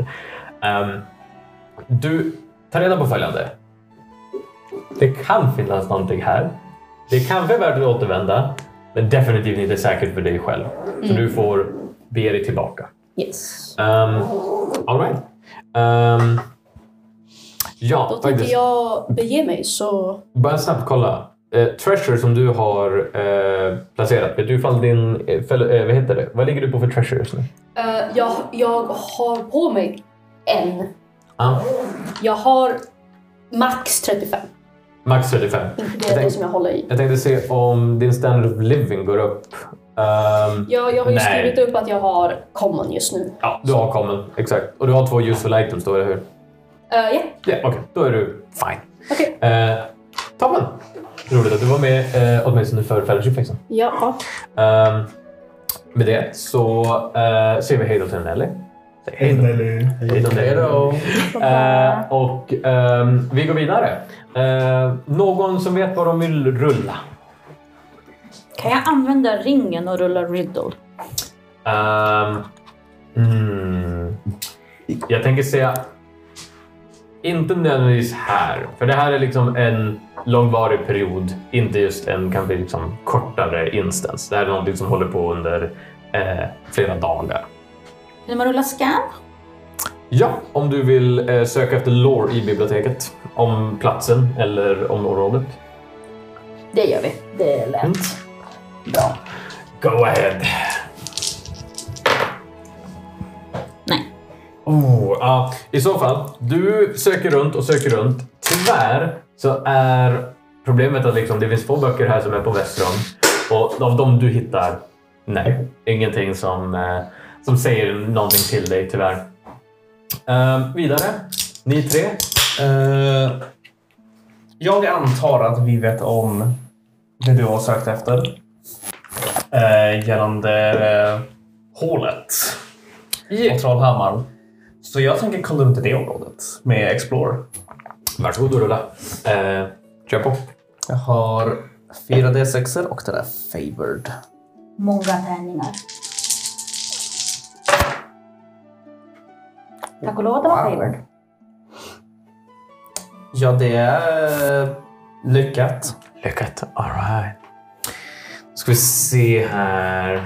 Du tar reda på följande. Det kan finnas någonting här. Det kanske är värt att återvända, men definitivt inte säkert för dig själv. Så du får be dig tillbaka. Yes. All right. Ja, Då tänker jag bege mig så... Bara snabbt kolla. Treasure som du har placerat. Vet du ifall din... vad heter det? Vad ligger du på för treasure just nu? Jag har på mig en. Ah. Jag har max 35. Max 35. Det är det som jag håller i. Jag tänkte se om din standard of living går upp. Jag har ju skrivit upp att jag har common just nu. Ja, du har common. Exakt. Och du har 2 useful items då, eller hur? Ja. Okej. Då är du fine. Okej. Toppen! Roligt att du var med åtminstone för fellowship-fixen. Ja. Med det så ser vi hej då till Nelly. Hej då. Och vi går vidare. Någon som vet vad de vill rulla? Kan jag använda ringen och rulla riddle? Jag tänker säga inte nödvändigtvis här. För det här är liksom en långvarig period. Inte just en kanske liksom kortare instans. Det här är något som håller på under flera dagar. Vill man rulla scan? Ja, om du vill söka efter lore i biblioteket. Om platsen eller om området. Det gör vi. Det är lätt. Bra. Go ahead. Nej. I så fall, du söker runt. Tyvärr så är problemet att liksom, det finns få böcker här som är på Västron. Och av dem du hittar, nej, ingenting som säger någonting till dig tyvärr. Vidare, ni 3. Jag antar att vi vet om det du har sökt efter. Gällande hålet och Trollhammar. Så jag tänker kolla runt i det området med Explore. Varsågod och rulla. Kör på. Jag har 4D6 och den är favored. Många tärningar. Tack och lov att det var favored. Ja, det är lyckat. Lyckat, alright. Ska vi se här.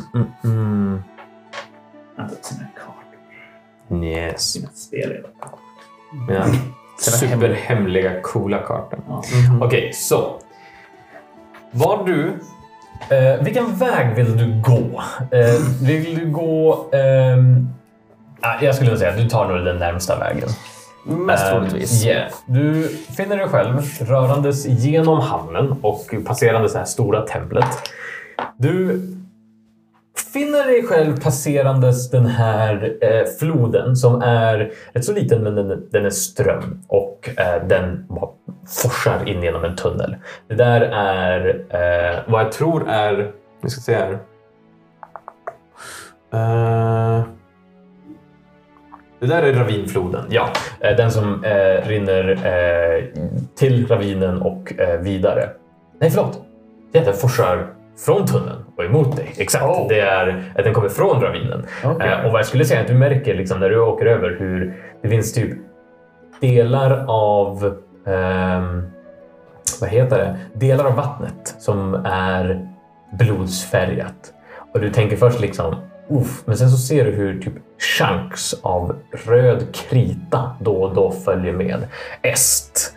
Sina kartor. Yes. Sina spel. Mina superhemliga, coola kartor. Okej, så. Var du... vilken väg vill du gå? Vill du gå... jag skulle säga att du tar nog den närmsta vägen. Mest troligtvis. Yeah. Du finner dig själv rörandes genom hamnen och passerande så här stora templet. Du finner dig själv passerandes den här floden som är rätt så liten, men den är ström och den forsar in genom en tunnel. Det där är vad jag tror är, vi ska se här. Det där är ravinfloden, ja. Den som rinner till ravinen och vidare. Nej, förlåt. Det heter forsar från tunneln och emot dig. Exakt. Det är att den kommer från ravinen. Och vad jag skulle säga är att du märker liksom, när du åker över hur det finns typ delar av delar av vattnet som är blodsfärgat. Och du tänker först liksom men sen så ser du hur typ chunks av röd krita då och då följer med est.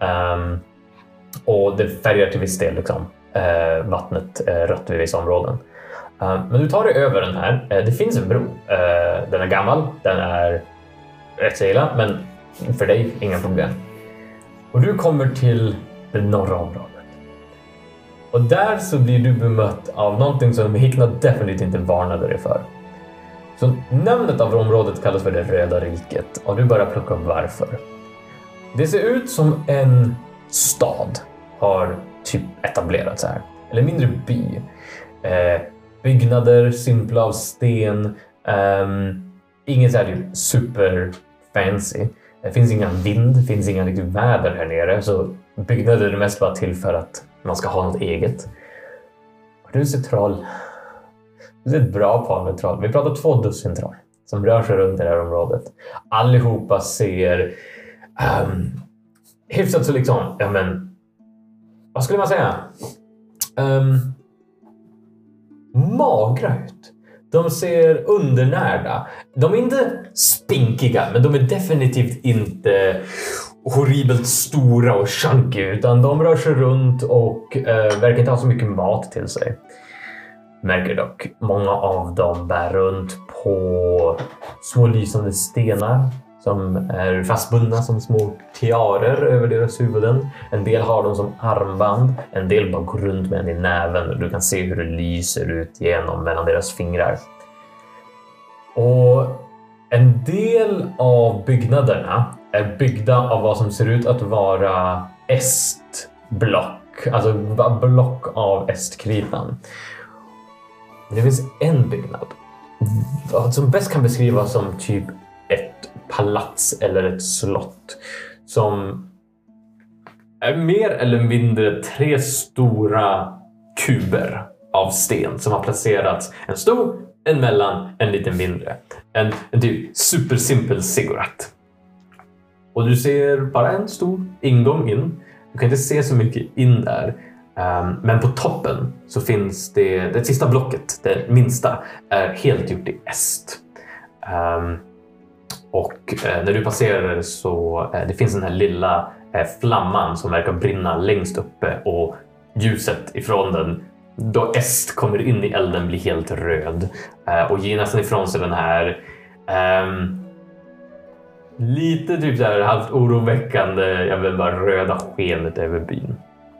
Och det färgar till viss del liksom, vattnet rött vid vissa områden. Men du tar dig över den här. Det finns en bro. Den är gammal. Den är rätt så illa, men för dig inga problem. Och du kommer till det norra området. Och där så blir du bemött av någonting som Hikna definitivt inte varnade dig för. Så namnet av området kallas för det Röda riket och du börjar plocka upp varför. Det ser ut som en stad har typ etablerats här. Eller mindre by. Byggnader, simpla av sten. Inget så här typ super fancy. Det finns ingen vind, det finns inga riktigt väder här nere. Så byggnader är mest bara till för att man ska ha något eget. Och du ser troll. Du ser ett bra par med troll. Vi pratar 2 dussin troll som rör sig runt i det här området. Allihopa ser hyfsat så liksom, ja men, vad skulle man säga? Magra ut. De ser undernärda. De är inte spinkiga, men de är definitivt inte horribelt stora och chunky, utan de rör sig runt och verkar inte ha så mycket mat till sig. Märker dock, många av dem bär runt på små lysande stenar som är fastbundna som små tiarer över deras huvuden. En del har dem som armband, en del bara går runt med en i näven och du kan se hur det lyser ut genom mellan deras fingrar. Och en del av byggnaderna är byggda av vad som ser ut att vara estblock, alltså block av estkritan. Det finns en byggnad som bäst kan beskrivas som typ ett palats eller ett slott som är mer eller mindre 3 stora kuber av sten som har placerats, en stor, en mellan, en lite mindre. En typ supersimpel ziggurat. Och du ser bara en stor ingång in. Du kan inte se så mycket in där. Men på toppen så finns det sista blocket, det minsta, är helt gjort i est. Och när du passerar så det finns den här lilla flamman som verkar brinna längst uppe och ljuset ifrån den, då est kommer in i elden, blir helt röd och ger nästan ifrån sig den här lite typ så här halvt oroväckande, jag vill bara röda skenet över byn.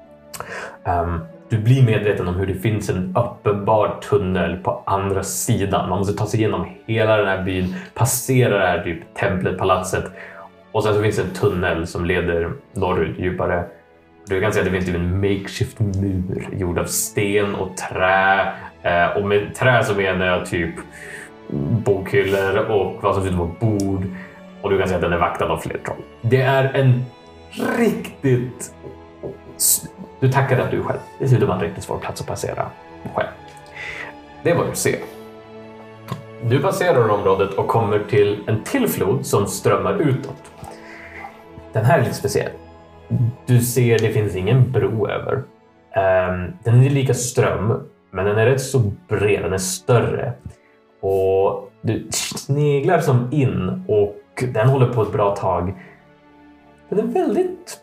Du blir medveten om hur det finns en uppenbar tunnel på andra sidan. Man måste ta sig igenom hela den här byn, passera det här typ templet, palatset, och sen så finns det en tunnel som leder norrut djupare. Du kan se att det finns typ en makeshift mur gjord av sten och trä. Och med trä så menar jag typ bokhyllor och vad som ser ut som ett bord. Och du kan se att den är vaktad av fler troll. Det är en riktigt... Du tackar att du är själv. Dessutom en riktigt svår plats att passera själv. Det är vad du ser. Du passerar området och kommer till en till flod som strömmar utåt. Den här är lite speciell. Du ser, det finns ingen bro över. Den är lika ström, men den är rätt så bred, den är större. Och du sneglar som in och den håller på ett bra tag. Den är väldigt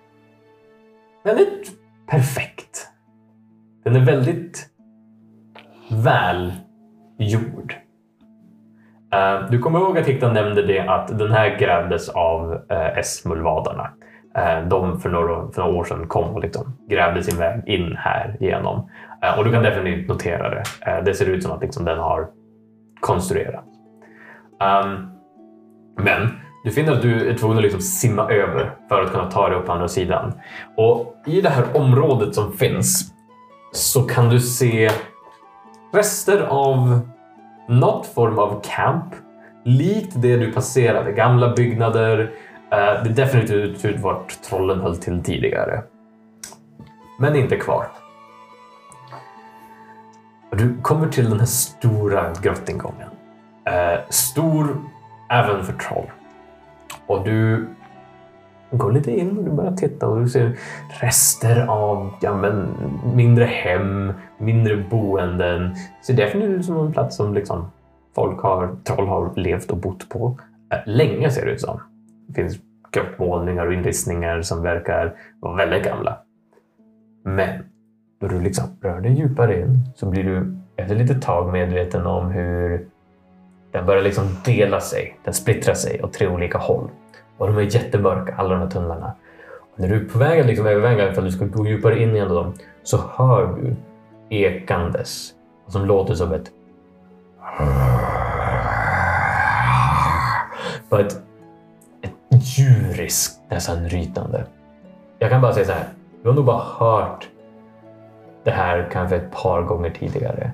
perfekt. Den är väldigt väl gjord. Du kommer ihåg att Hikta nämnde det att den här grävdes av S-mullvadarna. De för några år sedan kom och liksom grävde sin väg in här igenom. Och du kan definitivt notera det. Det ser ut som att liksom den har konstruerats. Men du finner att du är tvungen att liksom simma över för att kunna ta dig upp på andra sidan. Och i det här området som finns så kan du se rester av något form av camp. Likt det du passerade. Gamla byggnader. Det är definitivt ut vart trollen höll till tidigare. Men inte kvar. Du kommer till den här stora grottingången. Stor även för troll. Och du går lite in och du börjar titta och du ser rester av mindre hem, mindre boenden. Så det är definitivt som en plats som liksom troll har levt och bott på. Länge ser det ut som. Det finns grottmålningar och inristningar som verkar vara väldigt gamla. Men då du liksom rör dig djupare in så blir du efter lite tag medveten om hur den börjar liksom dela sig. Den splittrar sig åt 3 olika håll. Och de är jättemörka, alla de här tunnlarna. När du är på väg att liksom överväga ifall du ska gå djupare in i en av dem så hör du ekandes som låter som ett på ett djuriskt nästan rytande. Jag kan bara säga så här, du har nog bara hört det här kanske ett par gånger tidigare.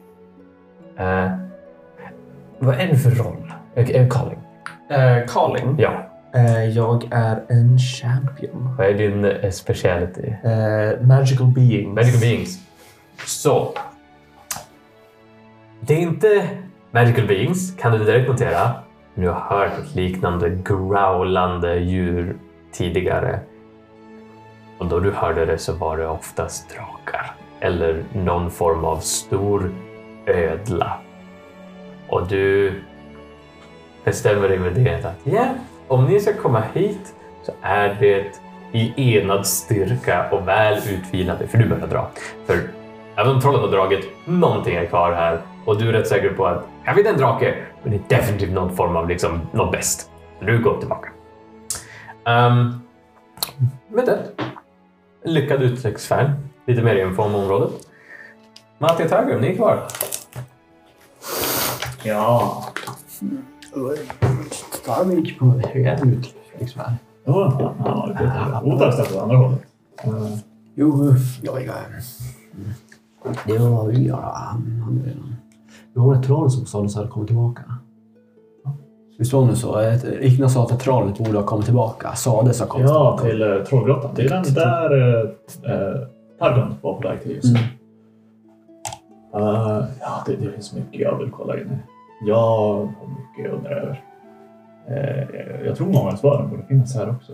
Vad är det för roll? Calling? Calling? Ja. Jag är en champion. Vad är din speciality? Magical beings. Magical beings. Så. Det är inte magical beings, kan du direkt notera. Du har hört ett liknande growlande djur tidigare. Och då du hörde det så var det oftast drakar. Eller någon form av stor ödla. Och du bestämmer dig med det att om ni ska komma hit så är det i enad styrka och väl utvilade. För du börjar dra. För även om trollen har dragit, någonting är kvar här. Och du är rätt säker på att jag vet en drake, men det är definitivt någon form av liksom, något bäst. Du går tillbaka. Med det. Lyckad utläggsfärd. Lite mer info om området. Martin Tager, ni är kvar. Ja. Starving gick på hög utläggsfärd. Ja, han har ju otacksam på andra hållet. Jo, det var väl det var ett troll som sa att han hade kommit tillbaka. Visst var det så? Ikna sa att trollet borde ha kommit tillbaka. Sa det så kom Ja, till Trollgrottan. Till den där Targon var på väg till just nu. Ja, det finns mycket jag vill kolla in. Jag har mycket under över. Jag tror många svaren borde finnas här också.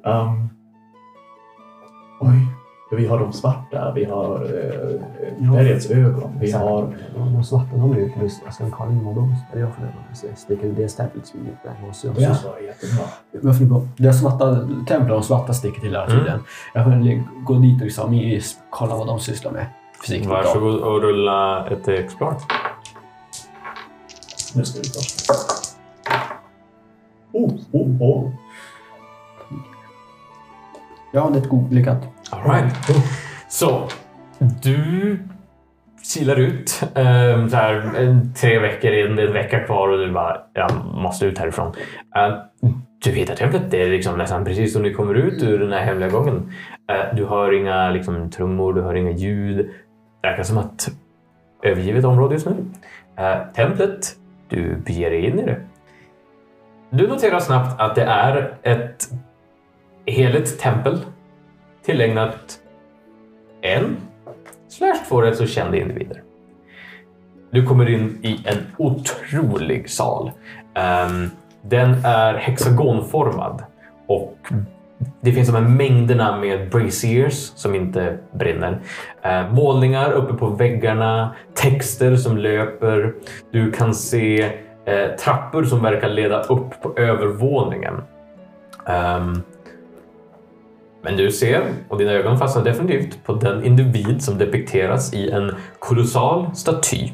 Vi har de svarta, vi har bergets ögon, vi har... De svarta, de är ju just, jag ska kalla in vad de är jag för det. Sticker det stämplet som inte måste jag. Ja, jättebra. Jag funderar på, det svarta templet, de svarta sticker till hela tiden. Jag får gå dit och liksom kolla vad de sysslar med. Försiktigt. Varsågod och rulla ett explore. Nu ska vi ta. Oh. Ja, det är ett god lyckat. All right. Så, du kilar ut så här, 3 veckor in, en vecka kvar och du bara, jag måste ut härifrån. Du hittar templet, det är liksom nästan precis som du kommer ut ur den här hemliga gången. Du hör inga liksom, trummor, du hör inga ljud. Det verkar som att övergivet område just nu. Templet, du beger dig in i det. Du noterar snabbt att det är ett heligt tempel tillägnat 1/2 rätt så kända individer. Du kommer in i en otrolig sal. Den är hexagonformad och det finns de här mängderna med braziers som inte brinner. Målningar uppe på väggarna, texter som löper. Du kan se trappor som verkar leda upp på övervåningen. Men du ser, och dina ögon fastnar definitivt på den individ som depikteras i en kolossal staty.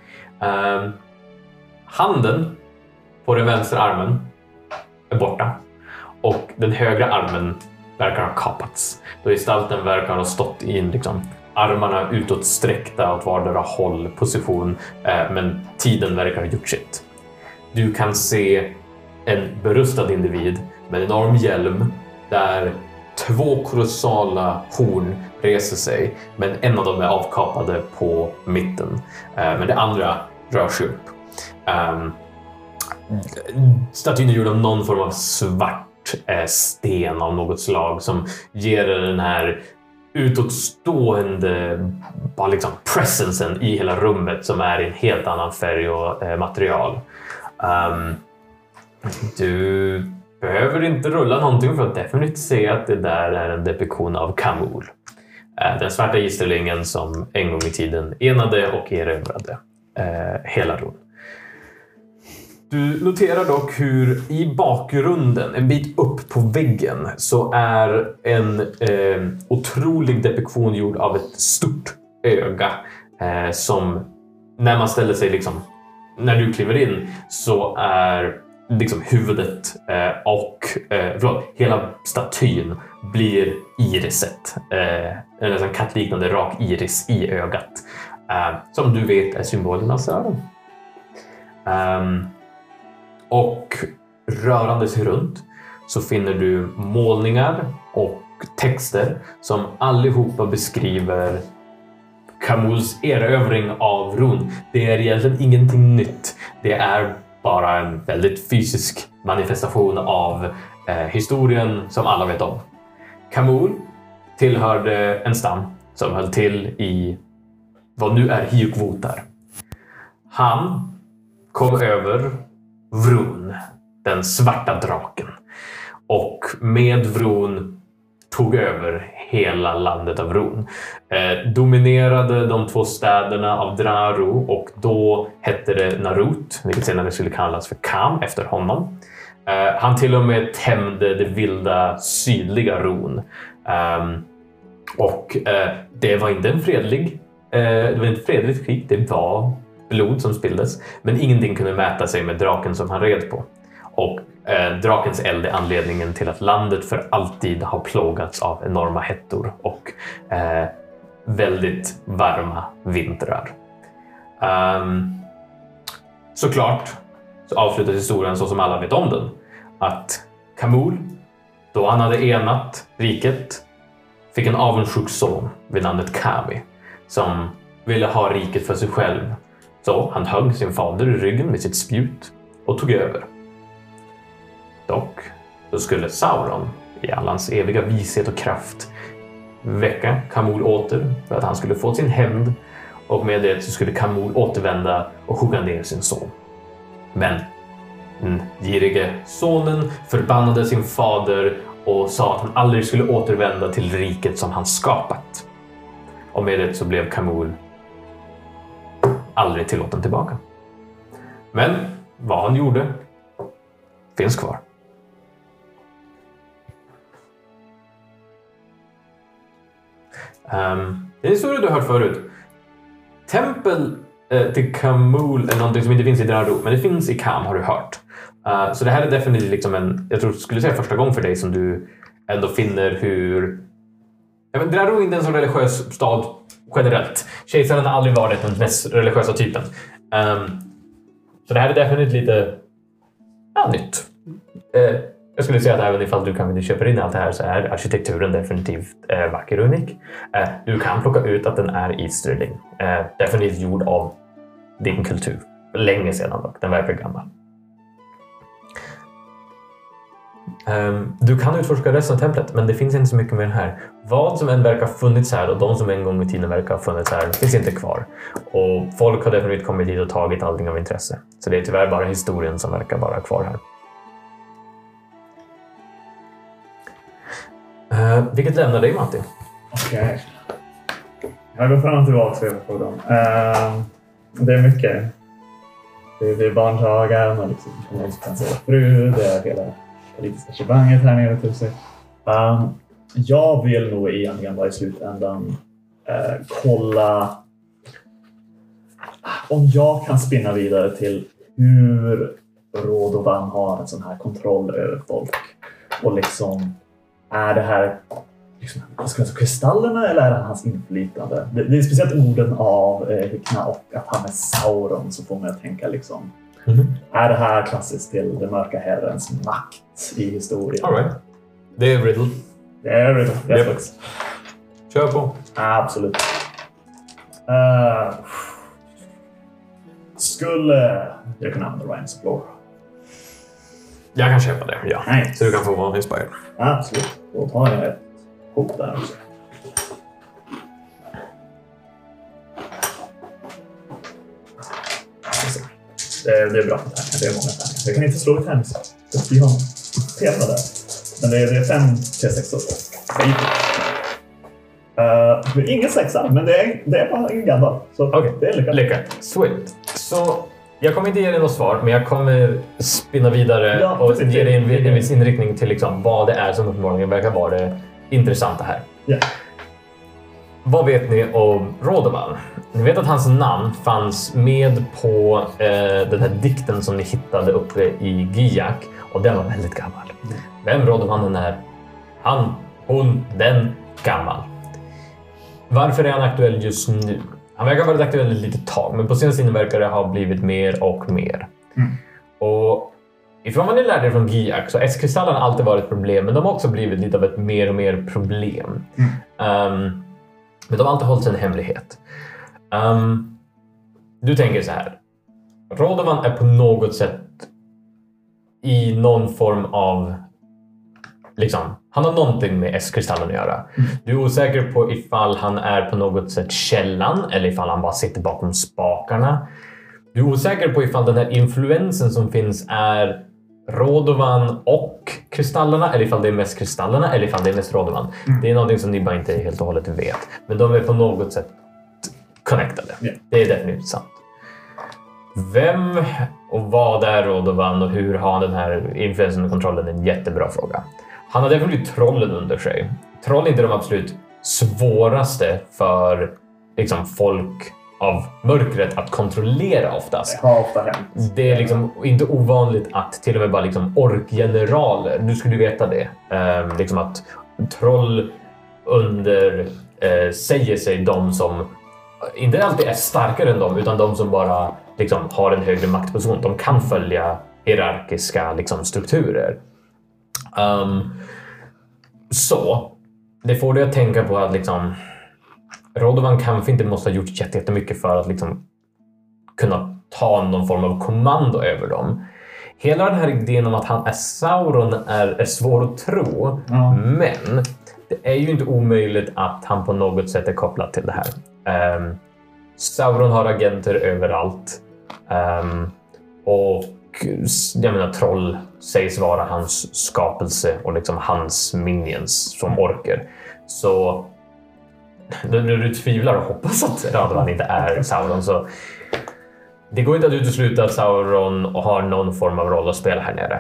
Handen på den vänstra armen är borta. Och den högra armen verkar ha kapats. Då gestalten verkar ha stått i liksom, armarna utåtsträckta åt vardera håll position. Men tiden verkar ha gjort sitt. Du kan se en berustad individ med en enorm hjälm där 2 kolossala horn reser sig, men en av dem är avkapade på mitten. Men det andra rör sig upp. Statyn är gjord av någon form av svart sten av något slag som ger den här utåtstående bara liksom presensen i hela rummet som är i en helt annan färg och material. Du behöver inte rulla någonting för att definitivt se att det där är en depiktion av Kamul. Den svarta gisterlingen som en gång i tiden enade och erövrade hela Ron. Du noterar dock hur i bakgrunden, en bit upp på väggen, så är en otrolig depiktion gjord av ett stort öga som när man ställer sig liksom, när du kliver in så är liksom huvudet och hela statyn blir iriset. En nästan kattliknande rak iris i ögat. Som du vet är symbolen av Sauron. Och rörande sig runt så finner du målningar och texter som allihopa beskriver Khamuls erövring av Rhûn. Det är egentligen ingenting nytt. Det är bara en väldigt fysisk manifestation av historien som alla vet om. Khamul tillhörde en stam som höll till i vad nu är Hyukvotar. Han kom över Vrun, den svarta draken. Och med Vrun tog över hela landet av Rhûn. Dominerade de 2 städerna av Draru och då hette det Narut, vilket senare skulle kallas för Kham efter honom. Han till och med tämjde det vilda sydliga Rhûn. Och det var inte ett fredligt krig, det var blod som spilldes. Men ingenting kunde mäta sig med draken som han red på. Och drakens eld är anledningen till att landet för alltid har plågats av enorma hettor och väldigt varma vintrar. Såklart så avslutas historien så som alla vet om den. Att Khamul, då han hade enat riket, fick en avundsjuk son vid namnet Kami som ville ha riket för sig själv. Så han högg sin fader i ryggen med sitt spjut och tog över. Dock så skulle Sauron i all hans eviga vishet och kraft väcka Khamul åter för att han skulle få sin hämnd, och med det så skulle Khamul återvända och hugga ner sin son. Men den girige sonen förbannade sin fader och sa att han aldrig skulle återvända till riket som han skapat. Och med det så blev Khamul aldrig tillåten tillbaka. Men vad han gjorde finns kvar. Det är en historia du har hört förut. Tempel till Khamul är någonting som inte finns i Draru, men det finns i Kham, har du hört. Så det här är definitivt liksom jag tror skulle säga första gång för dig som du ändå finner hur... Draru är inte en så religiös stad generellt. Kejsaren har aldrig varit den mest religiösa typen. Så det här är definitivt lite nytt. Jag skulle säga att även ifall du kan köpa in allt det här så är arkitekturen definitivt vacker och unik. Du kan plocka ut att den är i Stirling. Definitivt gjord av din kultur. Länge sedan dock. Den verkar gammal. Du kan utforska resten av templet, men det finns inte så mycket mer här. Vad som än verkar ha funnits här och de som en gång i tiden verkar ha funnits här finns inte kvar. Och folk har definitivt kommit hit och tagit allting av intresse. Så det är tyvärr bara historien som verkar vara kvar här. Vilket lämnar dig, Matti? Okej. Jag går fram och tillbaka på dem. Det är mycket. Det är barnsagan och liksom konsekvenser fru. Det är hela politiska shibanget här nere till sig. Jag vill nog egentligen bara i slutändan kolla om jag kan spinna vidare till hur Rodovan har en sån här kontroll över folk. Och liksom, är det här liksom, kristallerna eller är det hans inflytande? Det är speciellt orden av Hyckna och att han är Sauron, så får man att tänka liksom, är det här klassiskt till den mörka herrens makt i historien? All right. Det är Riddle. Det är Riddle. Yep. Kör på. Absolut. Skulle jag kunna använda Ryan's Floor? Jag kan köpa det, ja. Nice. Så du kan få vara inspired. Absolut. Då tar jag ett hot där också. Det är bra med tärningar. Det är många tärningar. Jag kan inte slå i tärningar. Vi har pelarna där. Men det är 5 T6 det är ingen sexa, men det är bara en gammal. Så okej, det är lycka. Sweet. Så jag kommer inte ge dig något svar, men jag kommer spinna vidare och ge dig en viss inriktning till liksom vad det är som uppenbarligen verkar vara det intressanta här. Yeah. Vad vet ni om Rodovan? Ni vet att hans namn fanns med på den här dikten som ni hittade uppe i Giak. Och den var väldigt gammal. Vem Rodovanen är? Han, hon, den, gammal. Varför är han aktuell just nu? Han verkar ha varit aktuell ett litet tag, men på senaste tiden verkar det ha blivit mer och mer. Och ifrån vad ni lärde er från Giak så S-kristallen har alltid varit ett problem, men de har också blivit lite av ett mer och mer problem. Men de har alltid hållit sig en hemlighet. Du tänker så här. Rodovan är på något sätt i någon form av... Liksom, han har någonting med S-kristallen att göra. Du är osäker på ifall han är på något sätt källan eller ifall han bara sitter bakom spakarna. Du är osäker på ifall den här influensen som finns är Rodovan och kristallerna eller ifall det är mest kristallerna eller ifall det är mest Rodovan. Det är någonting som ni bara inte helt och hållet vet. Men de är på något sätt connectade. Det är definitivt sant. Vem och vad är Rodovan och hur har han den här influensen och kontrollen? En jättebra fråga. Han har definitivt trollen under sig. Troll är inte de absolut svåraste för liksom, folk av mörkret att kontrollera oftast. Det har ofta hänt. Det är liksom inte ovanligt att till och med bara liksom orkgeneraler, du skulle veta det, liksom att troll under säger sig de som inte alltid är starkare än dem utan de som bara liksom, har en högre maktposition. De kan följa hierarkiska liksom, strukturer. Så det får dig att tänka på att liksom, Rodovan kanske inte måste ha gjort jättemycket för att liksom, kunna ta någon form av kommando över dem. Hela den här idén om att han är Sauron är svår att tro, men det är ju inte omöjligt att han på något sätt är kopplad till det här. Sauron har agenter överallt och jag menar, troll sägs vara hans skapelse och liksom hans minions som orker. Så när du tvivlar och hoppas att Rodovan inte är Sauron så det går inte att utesluta att Sauron har någon form av roll att spela här nere.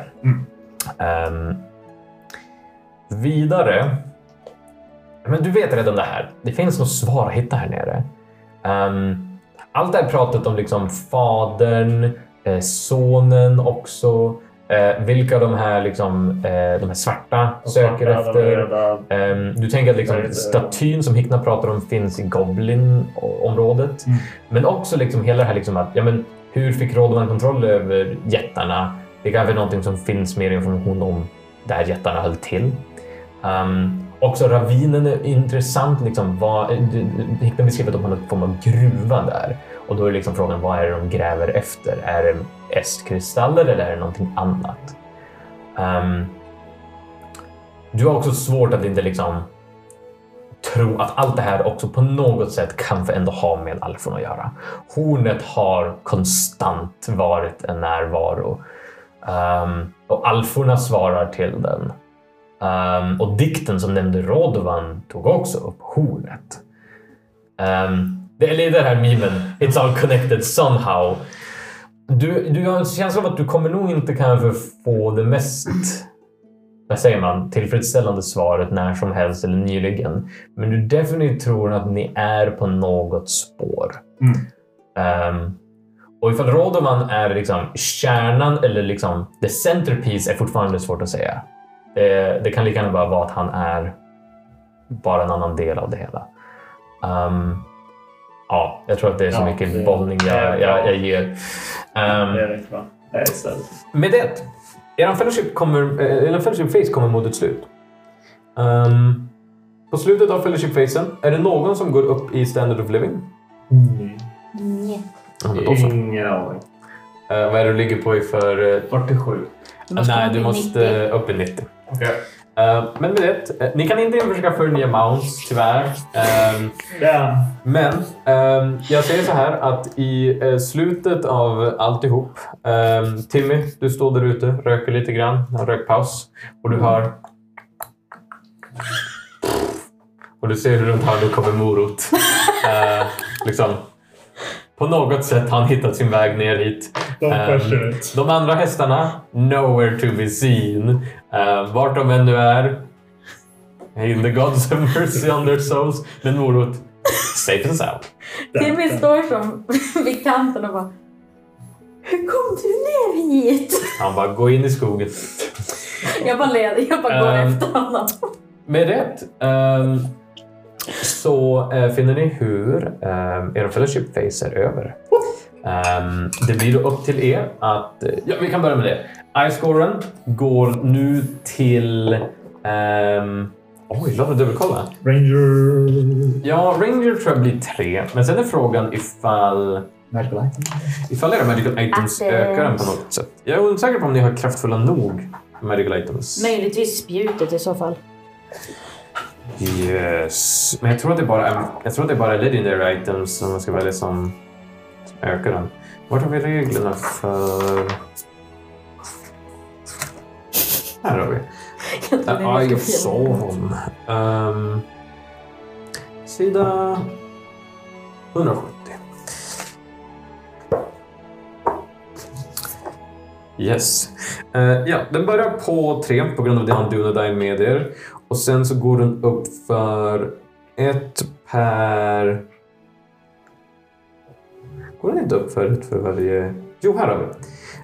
Vidare, men du vet redan det här. Det finns något svar att hitta här nere. Allt det här pratet om liksom fadern, sonen också. Vilka de här svarta söker efter. Du tänker att liksom statyn som Hickna pratar om finns i Goblin-området. Men också liksom hela det här liksom att ja, men, hur fick Rodovan kontroll över jättarna? Det är kanske någonting som finns mer information om där jättarna höll till. Också ravinen är intressant. Liksom, Hickna beskriver att de har någon form av gruva där. Och då är liksom frågan, vad är det de gräver efter? Är det S-kristaller eller är det någonting annat? Du har också svårt att inte liksom tro att allt det här också på något sätt kanske ändå ha med alforna att göra. Hornet har konstant varit en närvaro. Och alforna svarar till den. Och dikten som nämnde Rodovan tog också upp hornet. Det är det här memen. It's all connected somehow. Du har en känsla av att du kommer nog inte kanske få det mest, vad säger man, tillfredsställande svaret när som helst eller nyligen. Men du definitivt tror att ni är på något spår. Och ifall Rodovan är liksom kärnan eller liksom the centerpiece är fortfarande svårt att säga. Det kan lika gärna bara vara att han är bara en annan del av det hela. Ja, jag tror att det är så mycket bollning jag ger. Det är riktigt bra. Med det, er fellowship phase kommer mot ett slut. På slutet av fellowship phasen, är det någon som går upp i standard of living? Nej. Ingen aning. Vad är det du ligger på för 47? Nej, du måste upp i 90. Okay. Men med det, ni kan inte försöka för nya mounts, tyvärr. Men jag säger så här att i slutet av alltihop, Timmy, du står där ute, röker lite grann, har rökpaus och du hör och du ser hur runt hörnet kommer morot. Liksom på något sätt har han hittat sin väg ner hit. De andra hästarna, nowhere to be seen. Vart de ännu är, in the gods have mercy on their souls. Men morot, Safe and sound. Timmy står som vid kanten och bara... Hur kom du ner hit? Han bara, gå in i skogen. Jag bara går efter honom. Med rätt så finner ni hur er fellowship phase är över. Det blir då upp till er att... Ja, vi kan börja med det. I-scoren går nu till... låt mig dubbelkolla. Ranger... Ja, Ranger tror jag blir 3. Men sen är frågan ifall... Magical items. Ifall era magical items ökar den på något sätt. Jag är osäker på om ni har kraftfulla nog magical items. Möjligtvis spjutet i så fall. Yes. Men jag tror att det bara är legendary items som man ska välja som ökar den. Vart har vi reglerna för... Här har vi. I of Sauron. Sida 170. Yes. Den börjar på 3 på grund av det han Dunedain med er. Och sen så går den upp för 1 per... Går den inte upp för varje... Jo, här har vi.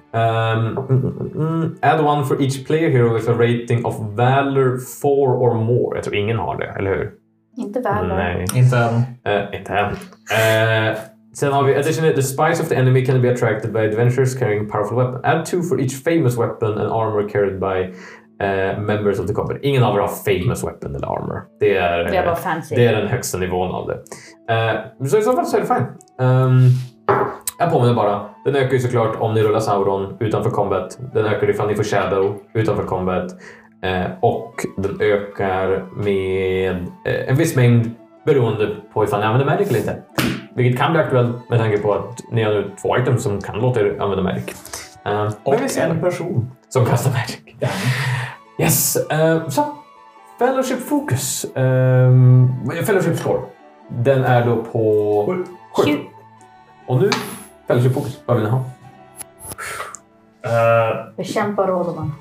Add one for each player hero with a rating of valor 4 or more. Jag tror ingen har det, eller hur? Inte valor. Nej. Inte än. Inte än. Sen har vi additionally, the spice of the enemy can be attracted by adventurers carrying powerful weapon. Add 2 for each famous weapon and armor carried by members of the company. Ingen av er har famous weapon eller armor. Det är bara fancy. Det är den högsta nivån av det. Så i så fall så är det fine. Jag påminner bara. Den ökar ju såklart om ni rullar Sauron utanför combat. Den ökar ifall ni får Shadow utanför combat. Och den ökar med en viss mängd beroende på ifall ni använder Magic eller inte. Vilket kan bli aktuellt med tanke på att ni har nu 2 items som kan låta er använda Magic. Och en person som kastar Magic. Yes. Så. Fellowship Focus. Fellowship Score. Den är då på 7. Och nu, Fellowship Focus. Vad vill ni ha? Bekämpa Rodovan.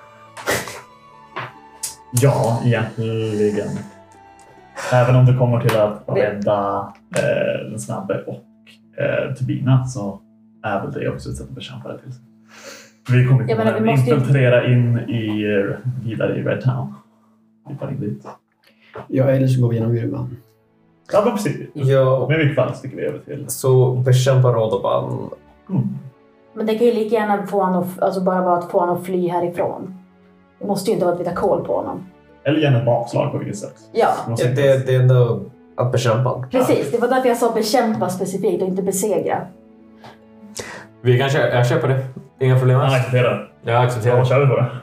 Ja, egentligen. Även om det kommer till att rädda den snabbe och Tubina så är väl det också ett sätt att bekämpa det till sig. Vi kommer infiltrera in vidare i Red Town. Vi tar in dit. Ja, eller så går vi genom gruvan. Ja, men precis. Ja. Men i vilket fall sticker vi över till. Så bekämpa Rodovan. Men det kan ju lika gärna få honom alltså bara vara att få honom att fly härifrån. Det måste ju inte vara att vita kol på honom. Eller gärna ett bakslag på vilket sätt. Ja. Det är ändå att bekämpa. Precis, det var därför jag sa bekämpa specifikt och inte besegra. Vi kan jag köper det. Inga problem. Jag accepterar. Jag accepterar. Ja, kör vi på det.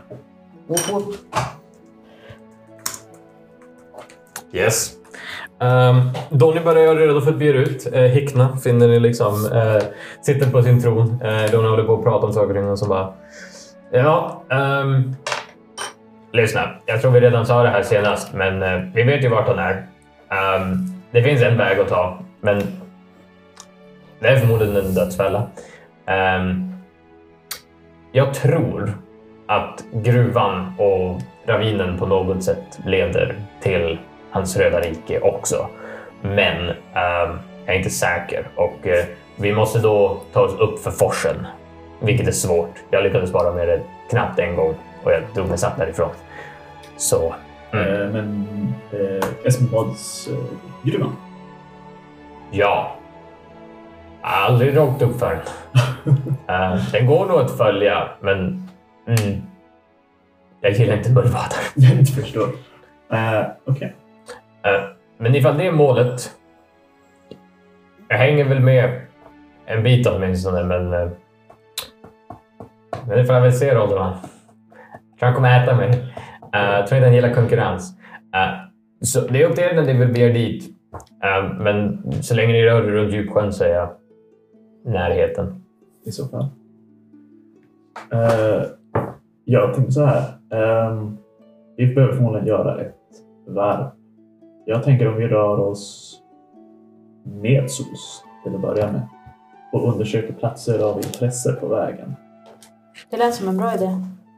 Yes. Donny börjar göra redo för att bege ut. Hickna finner ni liksom sitter på sin tron. Donny håller på att prata om saker och som bara... Ja, lyssna. Jag tror vi redan sa det här senast, men vi vet ju vart han är. Det finns en väg att ta, men det är förmodligen en dödsfälla. Jag tror att gruvan och ravinen på något sätt leder till hans röda rike också. Men jag är inte säker och vi måste då ta oss upp för forsen, vilket är svårt. Jag lyckades bara med det knappt en gång och jag drog mig satt därifrån. Så. Men Esmeralds gruvan? Ja. Aldrig rakt upp för den. Den går nog att följa, men jag gillar inte mullvadar. Jag inte förstår. Okej. Men ifall det är målet, jag hänger väl med en bit åtminstone, men ifall jag vill se Rodovan. Tror han kommer äta mig. Jag tror inte han gillar konkurrens. Så det är upp till er när ni vill bege dit. Men så länge ni rör er runt djupsjön så är jag närheten. I så fall. Jag tänkte så här. Vi behöver förmodligen göra ett värv. Jag tänker om vi rör oss med SOS till att börja med. Och undersöker platser av intresse på vägen. Det lät som en bra idé.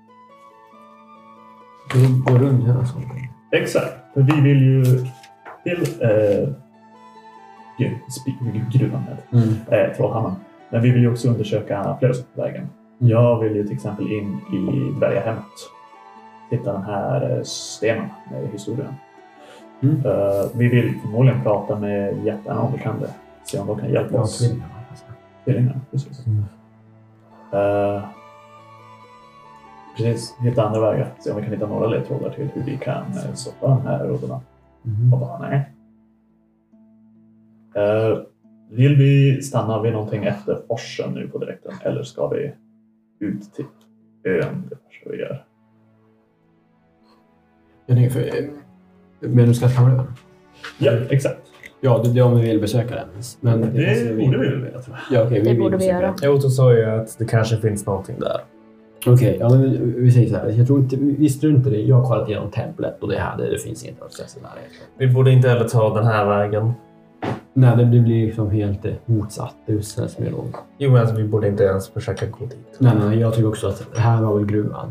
Vi går runt här. Exakt. För vi vill ju till gruvan med Trollhammaren. Men vi vill ju också undersöka flera saker på vägen. Jag vill ju till exempel in i dvärgahemmet. Titta den här stenen med historien. Vi vill förmodligen prata med jättarna om vi kan det. Se om de kan hjälpa oss. Tvillingarna, precis. Precis, hitta andra vägar. Se om vi kan hitta några ledtrådar till hur vi kan stoppa de här rådarna. Och bara, nej. Vill vi stanna vid någonting efter forsen nu på direkten? Eller ska vi ut till ön? Det första vi gör. Jag tänker för... Men du ska ta med den? Ja, exakt. Ja, det är om vi vill besöka den. Men det borde vi väl, jag tror. Ja, okej, Det borde vi göra. Otto sa ju att det kanske finns någonting där. Okej, ja, men vi säger så här. Jag tror inte, vi struntar i. Jag har kollat igenom templet och det här, det finns inte access där. Vi borde inte heller ta den här vägen. Nej, det blir liksom helt motsatt. Det är som är långt. Jo, men alltså, vi borde inte ens försöka gå dit. Nej, jag tycker också att det här var väl gruvan.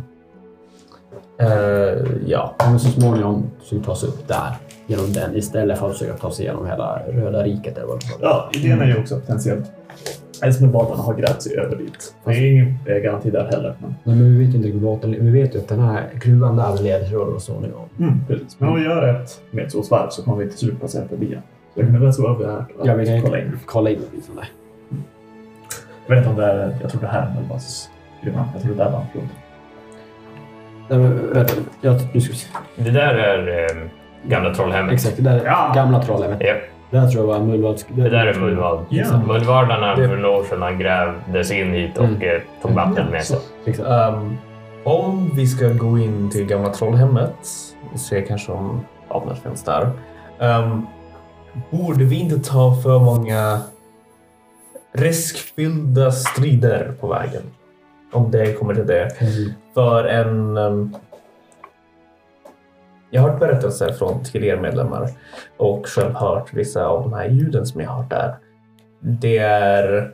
Ja. Men så småningom så vi ta oss upp där genom den istället för att försöka ta sig igenom hela Röda riket eller vad det var. Ja, idén är ju också potentiellt. Esmeraldarna har grävt sig över dit. Det är ingen garanti där heller. Men... Nej, men vi vet inte båten. Vi vet ju att den här gruvan där leder till och så småningom. Precis. Men om vi gör ett medsåsvarv så kommer vi till slut passera förbi den. Så jag kan väl så över här. Ja, vi kan kolla in. Liksom där. Jag vet inte om det är, jag tror det här är Melbas gruvan. Jag tror det där var en flod. Nej, men vänta. Nu ska vi se. Det där är gamla Trollhemmet. Exakt, det där är gamla Trollhemmet. Ja. Det här tror jag var Mullvads... Det där är Mullvad. Ja. Mullvardarna för några år sedan grävdes in hit och tog vattnet med sig. Om vi ska gå in till gamla Trollhemmet, se kanske om vattnet finns där. Borde vi inte ta för många riskfyllda strider på vägen? Om det kommer till det. För en... jag har hört berättelser från Tilir-medlemmar och själv hört vissa av de här ljuden som jag har hört där. Det är...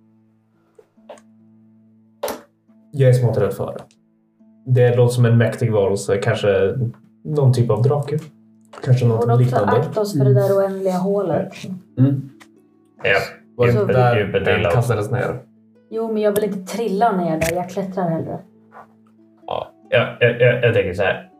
Jag är smått rädd för det. Det låter som en mäktig varelse, kanske någon typ av drake. Kanske något Och liknande. också akta oss för det där oändliga hålet. Ja, Var det Så- där djupet den illa. kastades ner? Jo, men jag vill inte trilla ner där. Jag klättrar hellre. Ja, jag tänker så här.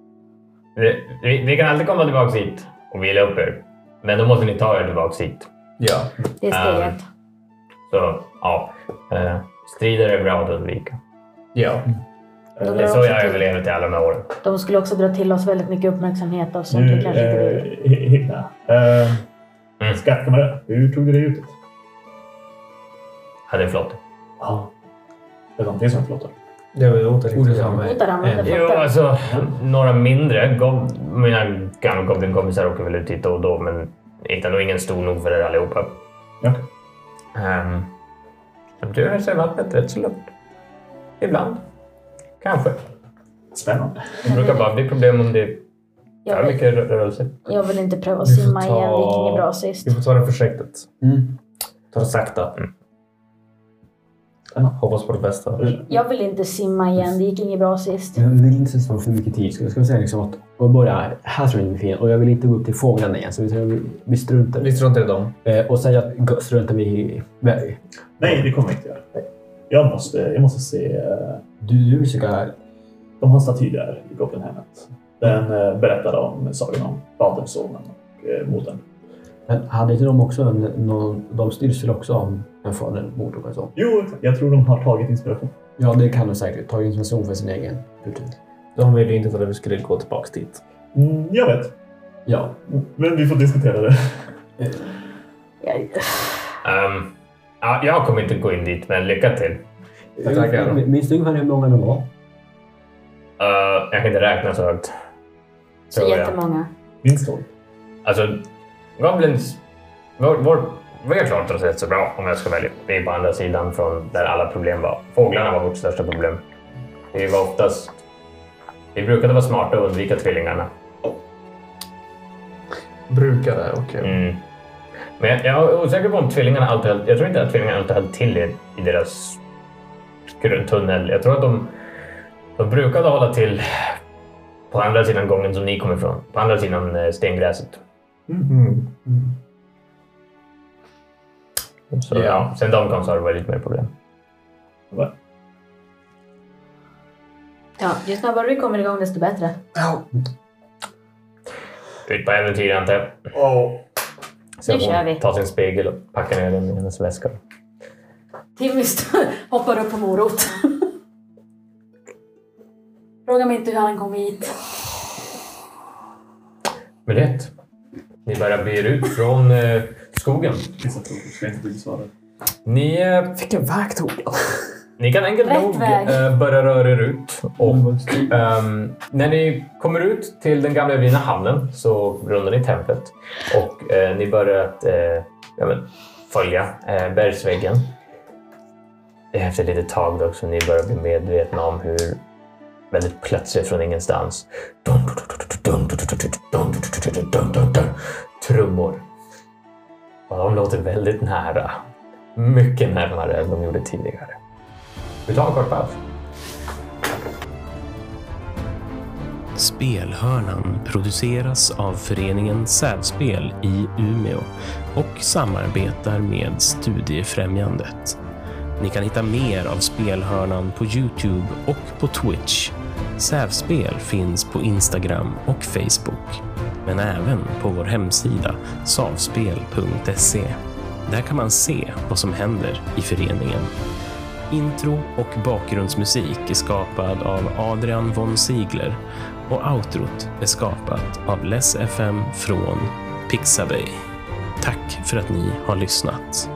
Vi kan alltid komma tillbaka hit och vila upp er. Men då måste ni ta er tillbaka hit. Ja. Det är steg ett. Så, ja. Strider är bra att undvika. Ja. De Det är drar så också jag till- överlever till alla de här åren. De skulle också dra till oss väldigt mycket uppmärksamhet av sånt vi kanske inte vill. Hitta. Skattkammare, hur tog du dig ut? Ja, det är flott. Ja. Det är någonting som är flott. Det var otäckt. Hotar använder Jo, flottar. alltså några mindre. Mina gamla goblinkompisar åker väl ut hit och då, men inte nog ingen stor nog för er allihopa. Okej. Som tur är så är vattnet rätt så lugnt. Ibland. Kanske. Spännande. Det brukar bara bli problem om det är Jag för vill, mycket rörelse. jag vill inte pröva att Vi får simma ta- igen. Det gick inget bra sist. Vi får ta det försiktigt. Mm. Ta det sakta. Hoppas på det bästa. Jag vill inte simma igen. Det gick inget bra sist. Jag vill inte sätta för mycket tid. Ska vi säga liksom att och börja här tror jag inte är fel. Och jag vill inte gå upp till fåglarna igen. Så vi struntar. Vi struntar i dem. Och säga att struntar vi i väg. Nej, det kommer jag inte göra. Jag måste se... Du vill försöka... De har en staty där i Goblinhemmet. Den berättar om sagan om Fadern, Sonen och modern. Men hade inte de också de styrs väl också om en fader mord och så? Jo, jag tror de har tagit inspiration. Ja, det kan de säkert. Ta inspiration för sin egen kultur. De ville inte att vi skulle gå tillbaka dit. Jag vet. Ja. Men vi får diskutera det. Ja, jag kommer inte gå in dit, men lycka till. Tackar. Minns du ungefär hur många de var? Jag kan inte räkna så högt. Så tror jag. jättemånga. Minst 12. Alltså, Goblins... Vi har klarat oss rätt så bra om jag ska välja. Vi är på andra sidan från där alla problem var. Fåglarna var vårt största problem. Vi var oftast... Vi brukade vara smarta och undvika tvillingarna. Brukade, okej. Men jag är osäker på om tvillingarna alltid höll... Jag tror inte att tvillingarna alltid höll till i deras tunnel. Jag tror att de brukade hålla till på andra sidan gången som ni kommer ifrån. På andra sidan stengräset. Så ja, sen de kom så har det varit lite mer problem. Ja, ju snabbare vi kommer igång desto bättre. Ut på äventyr antar jag. Så Nu kör vi. Ta sin spegel och packa ner den i hennes väska. Timmy hoppar upp på morot. Fråga mig inte hur han kom hit. Men rätt. Ni börjar bege ut från skogen. Vissa frågor ska inte bli svarade. Ni Vilken väg tog jag? Ni kan enkelt Rätt nog väg. börja röra er ut. Och när ni kommer ut till den gamla övergivna hamnen så rundar ni templet. Och ni börjar att följa bergsväggen. Efter ett litet tag dock så ni börjar bli medvetna om hur väldigt plötsligt från ingenstans trummor. Och de låter väldigt nära. Mycket närmare än de gjorde tidigare. Vi tar en kort paus. Spelhörnan produceras av föreningen Sävspel i Umeå och samarbetar med Studiefrämjandet. Ni kan hitta mer av Spelhörnan på YouTube och på Twitch. Sävspel finns på Instagram och Facebook, men även på vår hemsida savspel.se. Där kan man se vad som händer i föreningen. Intro och bakgrundsmusik är skapad av Adrian von Ziegler och outrot är skapat av Les FM från Pixabay. Tack för att ni har lyssnat.